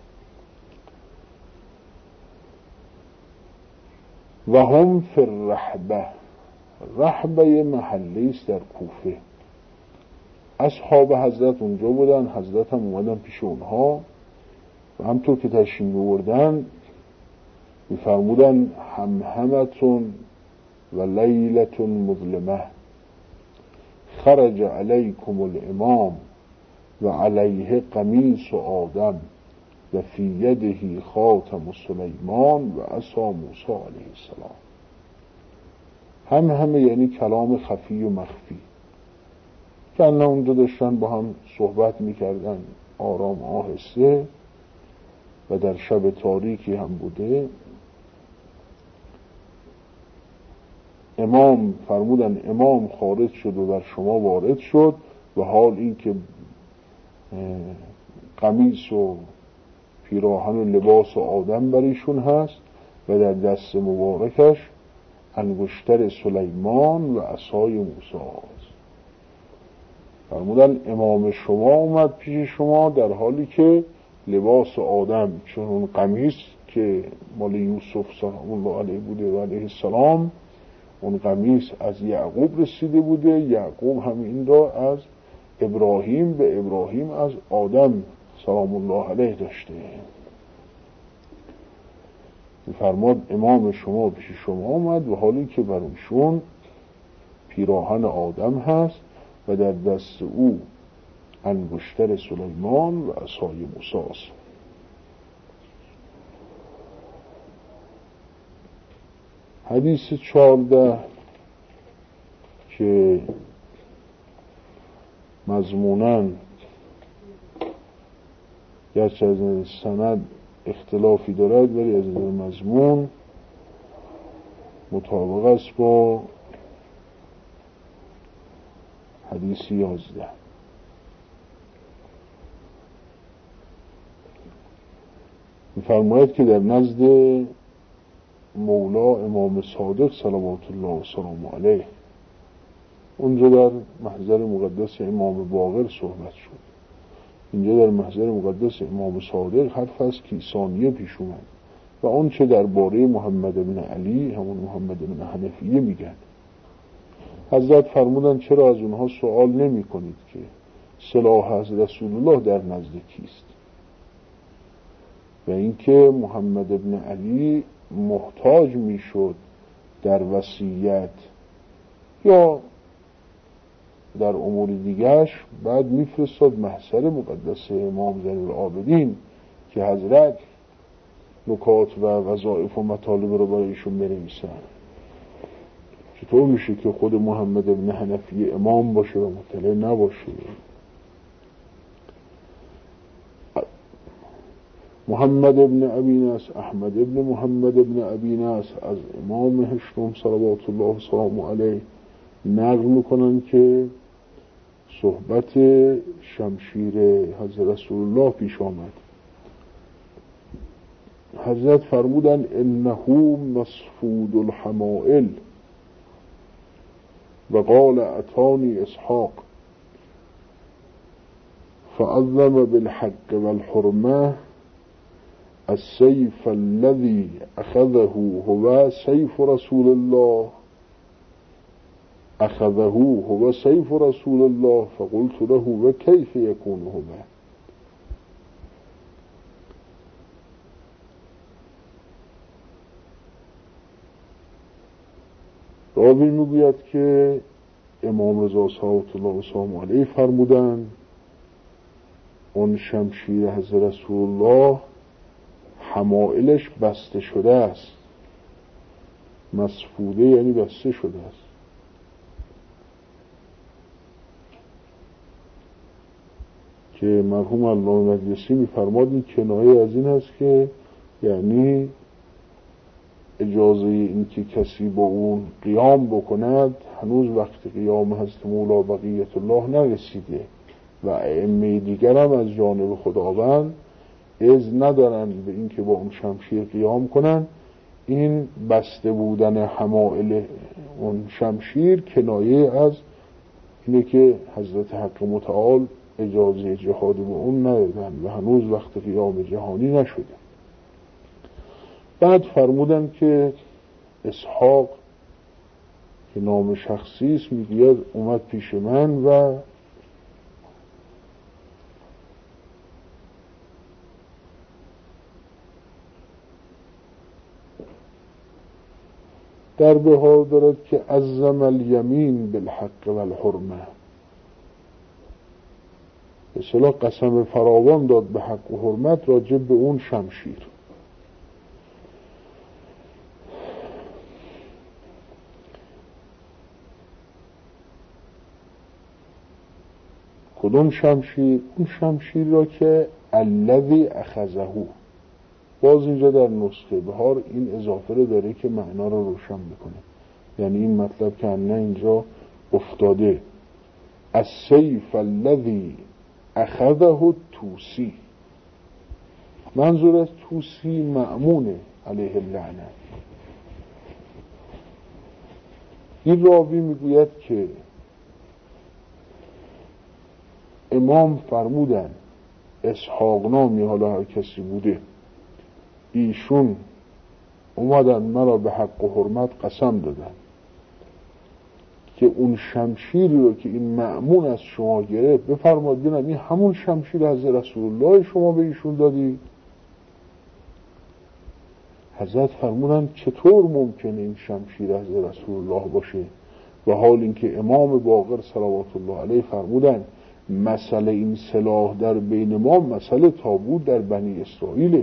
و هم فی الرحبه، رحبه یه محله است در کوفه. اصحاب حضرت اونجا بودن، حضرت هم اومدن پیش اونها و همطور که تشریف آوردن میفرمودن همهمتون و لیلتون مظلمه خرج علیکم الامام و علیه قمیص آدم و فی یده خاتم سلیمان و عصا موسی علیه السلام. هم همه یعنی کلام خفی و مخفی که انا اونجا داشتن با هم صحبت میکردن آرام آهسته و در شب تاریکی هم بوده. امام فرمودن امام خارج شد و در شما وارد شد و حال این که قمیص و پیراهن و لباس و آدم بر ایشون هست و در دست مبارکش انگشتر سلیمان و عصای موسی است. فرمودن امام شما اومد پیش شما در حالی که لباس آدم، چون اون قمیص که مال یوسف سلام الله علیه بوده و علیه السلام، اون قمیص از یعقوب رسیده بوده، یعقوب هم این را از ابراهیم به ابراهیم از آدم سلام الله علیه داشته. فرمود امام شما پیش شما اومد و حالی که بر ایشون پیراهن آدم هست و در دست او انگشتر سلیمان و عصای موسی است. حدیث چهارده که مضموناً گرچه از سند اختلافی دارد ولی از مضمون مطابق است با حدیث یازده. می‌فرماید که در نزد مولا امام صادق صلوات الله و سلامه علیه، اونجا در محضر مقدس امام باقر صحبت شد، اینجا در محضر مقدس امام صادق حرف از کیسانیه پیش اومد و اون چه درباره محمد بن علی همون محمد بن حنفیه میگن. حضرت فرمودن چرا از اونها سوال نمی کنید که سلاح از رسول الله در نزد کیست و اینکه محمد بن علی محتاج میشد در وصیت یا در امور دیگرش، بعد میفرستاد محضر مقدس امام زین العابدین که حضرت نکات و وظایف و مطالب رو برایشون بنویسن. چطور میشه که خود محمد بن حنفی امام باشه و مطلع نباشه؟ محمد بن ابی نصر، احمد بن محمد بن ابی نصر از امام هشتم صلوات الله و سلامه علیه نقل میکنن که صحبت شمشیر حضرت رسول الله پیش آمد. حضرت فرمودن انه مصفود الحمائل و قال اتانی اسحاق فعظم بالحق والحرمه السيف الذي اخذه هو سيف رسول الله اخذه هو سيف رسول الله فقلت له وكيف يكون هو. راوی میگوید که امام رضا صلوات الله و سلامه علیه فرمودن اون شمشیر حضرت رسول الله حمائلش بسته شده است. مصفوده یعنی بسته شده است. که مرحوم علامه مجلسی می‌فرماد این کنایه از این است که یعنی اجازه این که کسی با اون قیام بکند هنوز وقت قیام حضرت مولا بقیت الله نرسیده و ائمه دیگر هم از جانب خداوند اذن ندارن به این که با اون شمشیر قیام کنن. این بسته بودن حمائل اون شمشیر کنایه از اینه که حضرت حق متعال اجازه جهاد با اون ندادن و هنوز وقت قیام جهانی نشده. بعد فرمودن که اسحاق که نام شخصی است میگوید اومد پیش من و در به حال دارد که عزم الیمین بالحق والحرمه، به اصطلاح قسم فراوان داد به حق و حرمت راجع به اون شمشیر. کدوم شمشیر؟ اون شمشیر را که الذی اخذه، باز اینجا در نسخه بهار این اضافه رو داره که معنا رو روشن بکنه، یعنی این مطلب که نه اینجا افتاده السیف الذی اخذه توسی، منظور از توسی مأمون علیه اللعنه. این راوی میگوید که امام فرمودن اسحاق نامی، حالا هر کسی بوده، ایشون اومدن مرا به حق و حرمت قسم دادن که اون شمشیری رو که این مأمون از شما گرفت بفرماد بینم این همون شمشیر از رسول الله شما به ایشون دادی؟ حضرت فرمودن چطور ممکنه این شمشیر از رسول الله باشه، و حال اینکه امام باقر صلوات الله علیه فرمودن مسئله این سلاح در بین ما مسئله تابوت در بنی اسرائیله،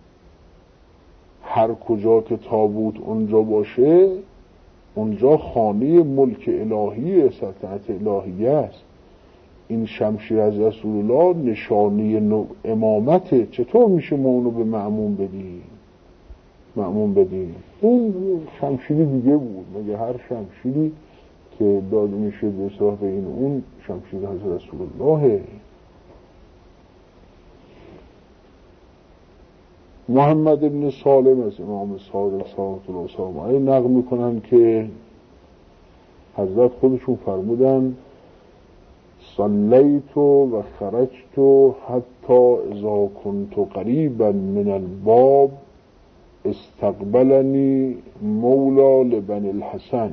هر کجا که تابوت اونجا باشه اونجا خانه ملک الهی سلطنت الهی است. این شمشیر از رسول الله نشانی امامته، چطور میشه ما اونو به مأمون بدیم مأمون بدیم؟ اون شمشیری دیگه بود، مگه هر شمشیری که داده میشه به اصلاح به این اون شمشیر از رسول الله. محمد ابن سالم از امام صادق صلوات الله علیه نقل میکنن که حضرت خودشون فرمودن صلیت و خرجت حتی اذا كنت قریبا من الباب استقبلنی مولا لبن الحسن.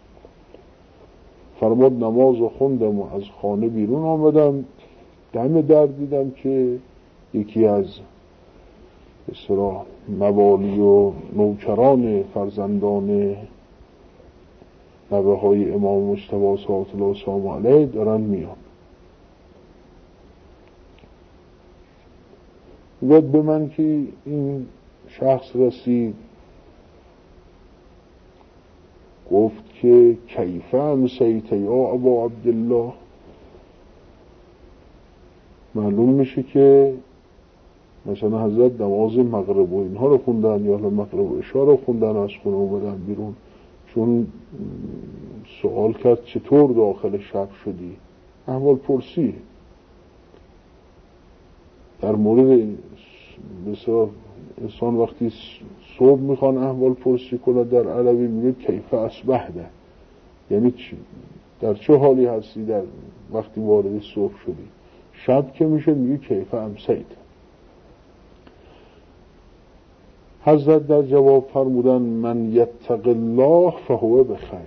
فرمود نماز خوندم و از خانه بیرون آمدم، دم در دیدم که یکی از اصطلاح موالی و نوکران فرزندان نوه های امام مجتبی صلوات الله علیه دارن میان و به من که این شخص رسید گفت که کیف امسیت یا ابا عبدالله، معلوم میشه که مثلا حضرت نماز مغرب و اینها رو خوندن یا مغرب و عشا رو خوندن، از خونه اومدن بیرون، چون سوال کرد چطور داخل شب شدی، احوال پرسی در مورد بسیار انسان وقتی صبح میخوان احوال پرسی کنه در عربی میگه کیف اصبحته، یعنی در چه حالی هستی در وقتی وارد صبح شدی. شب که میشه میگه کیف امسیت. حضرت در جواب فرمودن من یتق الله فهو بخیر،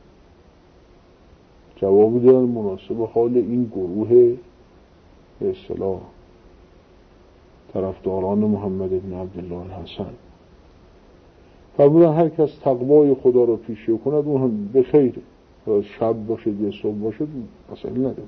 جوابی دارن مناسب حال این گروه به اصطلاح طرفداران محمد بن عبدالله الحسن. فرمودن هر کس تقوای خدا رو پیشه کند اون هم به خیره، شب باشه یا صبح باشه اصلا نداره.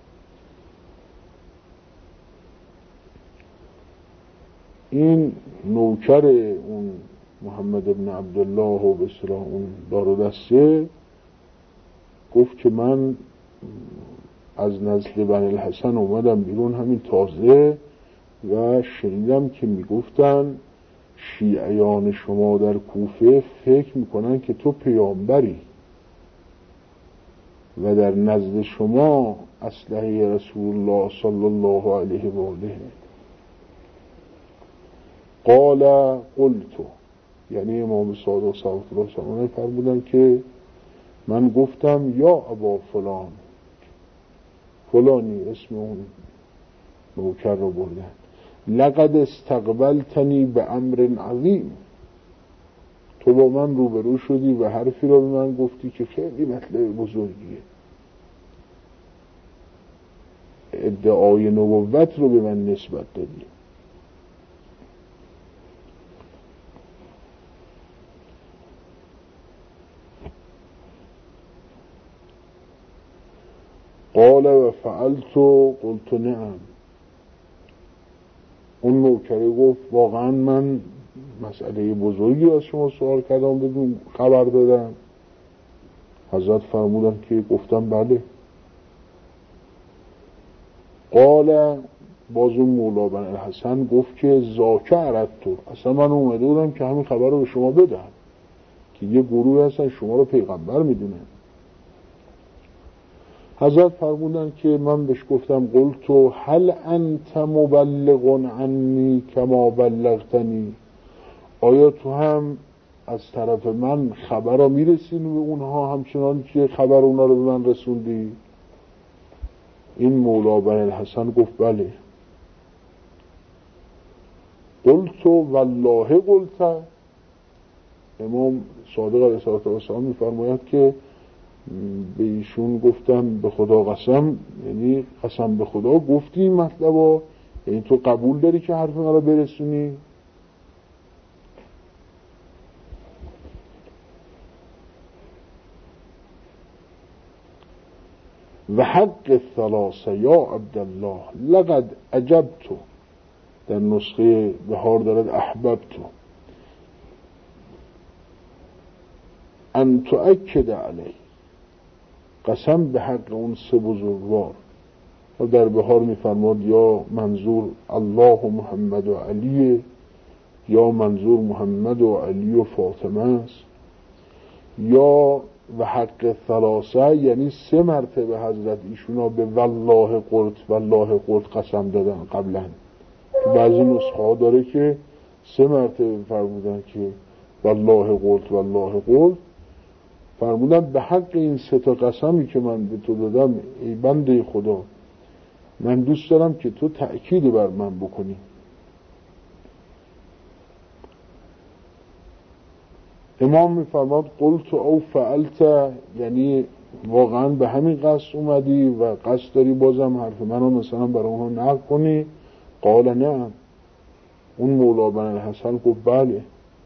این نوکر اون محمد بن عبدالله و به اصطلاح اون دار و دسته گفت که من از نزد بنی الحسن اومدم بیرون همین تازه و شنیدم که میگفتن شیعیان شما در کوفه فکر میکنن که تو پیامبری و در نزد شما اسلحه رسول الله صلی الله علیه و آله. قال قلت، یعنی امام صادق صلوات الله علیه فرمودن که من گفتم یا ابا فلان، فلانی اسم اون نوکر رو بردن، لقد استقبلتنی به امر عظیم، تو با من روبرو شدی و حرفی رو به من گفتی که خیلی مطلب بزرگیه، ادعای نبوت رو به من نسبت دادی. قال و فعلت قلت نعم، اون نوکره گفت واقعا من مسئله بزرگی از شما سوال کردم بدون خبر دادم. حضرت فرمودن که گفتم بله. قال باز اون مولا بنی‌الحسن گفت که زاکه اردتو، اصلا من اومده بودم که همین خبر رو به شما بدم که یه گروه هستن شما رو پیغمبر میدونن. حضرت فرمودن که من بهش گفتم قلتو هل انت مبلغ عنی کما بلغتنی، آیا تو هم از طرف من خبر رو میرسونی به اونها همچنان که خبر اونا رو به من رسوندی؟ این مولا بنی‌الحسن گفت بله. قلتو والله قلت، امام صادق علیه السلام میفرماید که به ایشون گفتم به خدا قسم، یعنی قسم به خدا گفتی این مطلبا، یعنی تو قبول داری که حرف من رو برسونی؟ و حق الثلاثه یا عبدالله لقد عجبتو، در نسخه بهار دارد احببتو، ان تؤکد علیه، قسم به حق اون سه بزرگوار. و در بهار میفرماد یا منظور الله و محمد و علیه، یا منظور محمد و علی و فاطمه است، یا و حق ثلاثه یعنی سه مرتبه حضرت ایشونا به والله قلت والله قلت قسم دادن قبلا. تو بعضی نسخه ها داره که سه مرتبه فرمودن که والله قلت والله قلت، فرمودن به حق این سه تا قسمی که من به تو دادم ای بنده خدا، من دوست دارم که تو تأکید بر من بکنی. امام میفرماد قلت او فعلت، یعنی واقعا به همین قصد اومدی و قصد داری بازم حرف منو مثلا برای اونها نقل کنی؟ قال نه. اون مولا بنی‌الحسن گفت بله.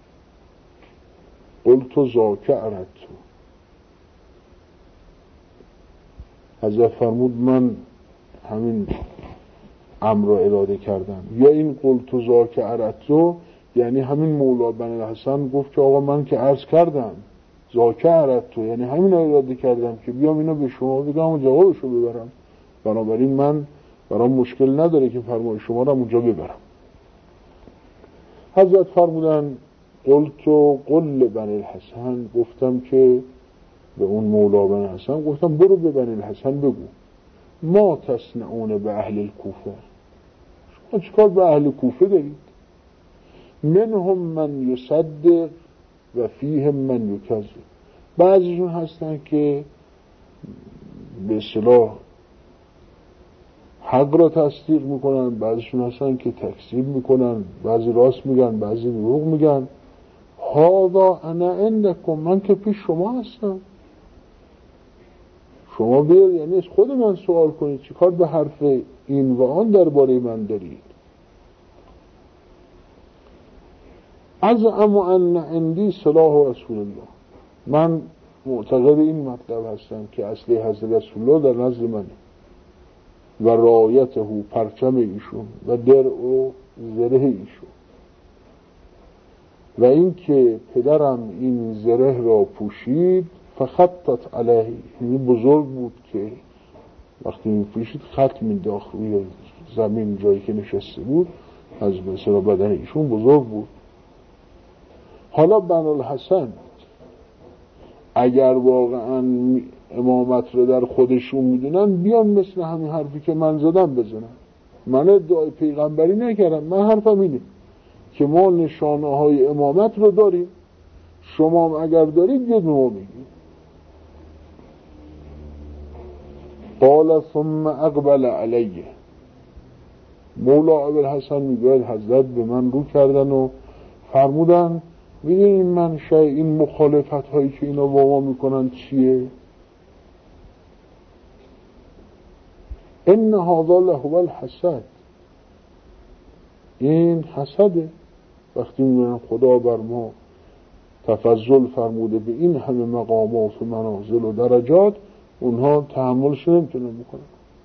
قلت زاکه اردتو، حضرت فرمود من همین امر را اراده کردم. یا این قلت زاکه اردتو یعنی همین مولا بنی‌الحسن گفت که آقا من که عرض کردم زاکه اردتو، یعنی همین را اراده کردم که بیام اینو به شما بگم و جوابشو ببرم، بنابراین من برام مشکل نداره که فرمان شما را اونجا ببرم. حضرت فرمودن قلت و قل بنی‌الحسن، گفتم که به اون مولا بنی‌الحسن گفتم برو به بنی‌الحسن بگو ما تصنعون به اهل الکوفه، شما چیکار به اهل کوفه دارید؟ منهم من یصدق و فیهم من یکذب، بعضیشون هستن که به اصطلاح حق را تصدیق میکنن، بعضیشون هستن که تکذیب میکنن، بعضی راست میگن بعضی دروغ میگن. هذا انا عندکم، من که پیش شما هستم، شما بیار یعنی از خود من سوال کنید، چیکار به حرف این و آن درباره من دارید؟ از اما ان عندی سلاح رسول الله، من معتقد این مطلب هستم که اصلی حضرت رسول الله در نزد منه و رایته پرچم ایشون و درع و زره ایشون، و این که پدرم این زره را پوشید فخطت علیه، یعنی بزرگ بود که وقتی می پوشید خط مینداخت روی زمین جایی که نشسته بود، از مثلا بدن ایشون بزرگ بود. حالا بنی‌الحسن اگر واقعا امامت رو در خودشون میدونن بیان مثل همین حرفی که من زدم بزنن. من ادعای پیغمبری نکردم، من حرفم اینه که ما نشانه های امامت رو داریم، شما اگر دارید بیاد به ما بگید. قال ثم اقبل علیه، مولا ابوالحسن میگوید حضرت به من رو کردن و فرمودن میدونین منشأ این مخالفت هایی که اینا با ما میکنن چیه؟ ان هذا لهو الحسد، این حسده. وقتی میگن خدا بر ما تفضل فرموده به این همه مقامات و منازل و درجات، اونها تحملش نمیتونن بکنن.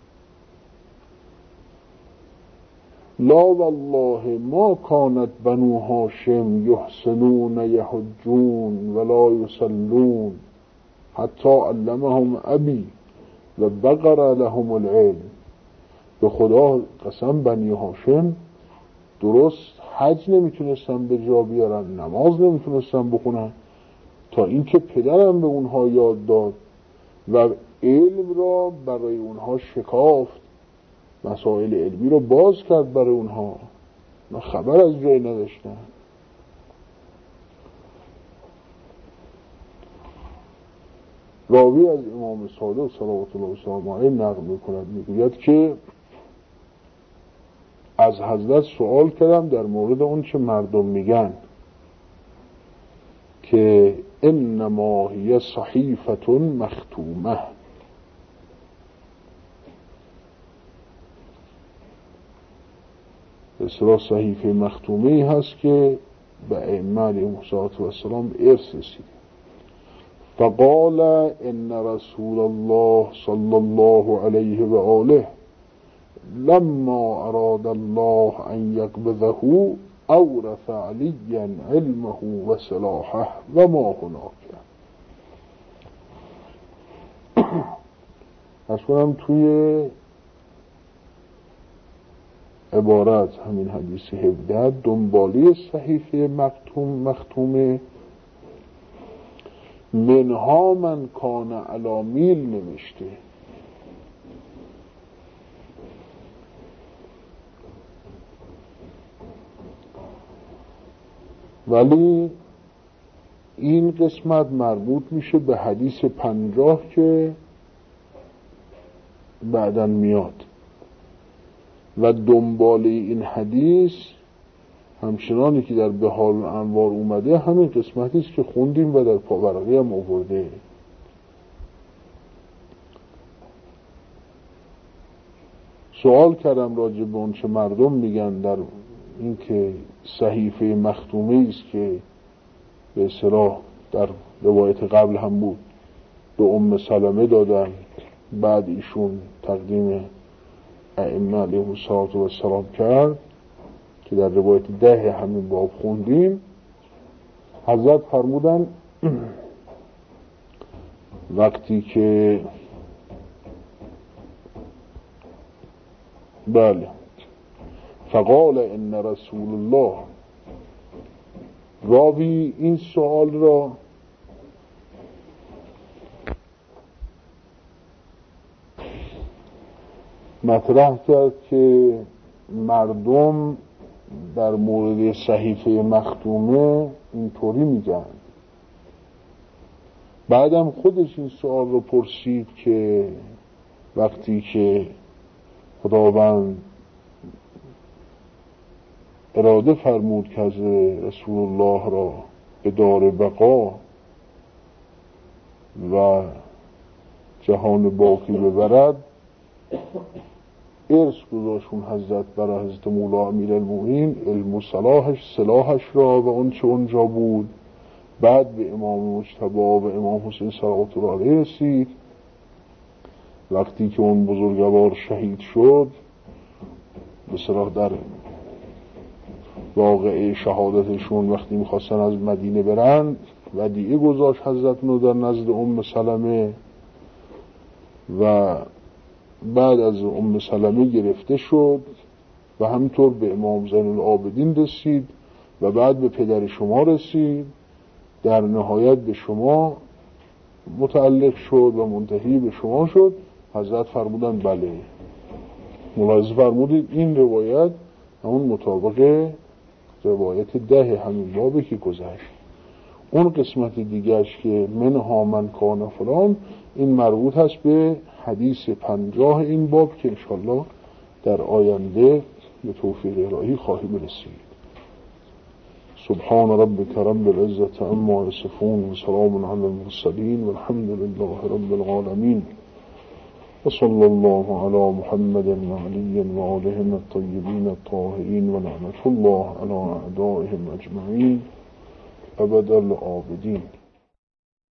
لا والله ما كانت بنو هاشم يحسنون يحجون ولا يصلون حتى علمهم ابي و بقر لهم العلم به خدا قسم بنی هاشم درست حج نمیتونستن به جا بیارن، نماز نمیتونستن بخونن، تا اینکه پدرم به اونها یاد داد و علم را برای اونها شکافت، مسائل علمی را باز کرد برای اونها، و خبر از جای نداشتن. راوی از امام صادق صلوات الله وسلامه علیه نقل میکند، میگوید که از حضرت سوال کردم در مورد اون چه مردم میگن که انما هی صحیفه مختومه، اصلا صحیفه مختومه ای هست که به ائمه علیهم السلام ارث رسیده. فقال ان رسول الله صلی الله علیه و آله لما اراد الله ان یقبضه اورث علیا علمه و صلاحه و ما هناک. از کنم توی عبارت همین حدیث هفده دنبالی صحیفه مختوم مختومه منها من کان علامیل نوشته، ولی این قسمت مربوط میشه به حدیث پنجاه که بعداً میاد و دنباله این حدیث همچنانی که در بحار الانوار اومده همین قسمتی است که خوندیم و در پاورقی هم آورده. سوال کردم راجع به اون چه مردم میگن در این که صحیفه مختومه است که به اصطلاح در روایت قبل هم بود به ام سلمه دادن، بعد ایشون تقدیم ائمه علیهم السلام کرد که در روایت ده همین باب خوندیم. حضرت فرمودن وقتی که بله فقال ان رسول الله، راوی این سوال را مطرح کرد که مردم در مورد صحیفه مختومه اینطوری میگن. بعدم خودش این سوال رو پرسید که وقتی که خداوند اراده فرمود که از رسول الله را به دار بقا و جهان باقی ببرد، ارث گذاشون حضرت برای حضرت مولا امیرالمومنین علم و صلاحش صلاحش را و اون چه اونجا بود. بعد به امام مجتبی و امام حسین صلوات الله علیه رسید. وقتی که اون بزرگوار شهید شد، به صلاح در واقعه شهادتشون وقتی میخواستن از مدینه برند ودیعه گذاشت حضرت نو در نزد ام سلمه و بعد از ام سلمه گرفته شد و همینطور به امام زین العابدین رسید و بعد به پدر شما رسید، در نهایت به شما متعلق شد و منتهی به شما شد. حضرت فرمودن بله. ملاحظه فرمودید این روایت همون مطابق روایت ده همین بابه که گذشت. اون قسمت دیگرش که منها من کان فلان، این مربوط هست به حدیث پنجاه این باب که انشالله در آینده به توفیق الهی خواهیم رسید. سبحان ربک رب العزة عما یصفون و سلام علی المرسلین والحمد لله رب العالمین و صلی الله علی محمد و علی و آلهم الطیبین الطاهرین و لعنت الله علی اعدائهم اجمعین ابد الآبدین.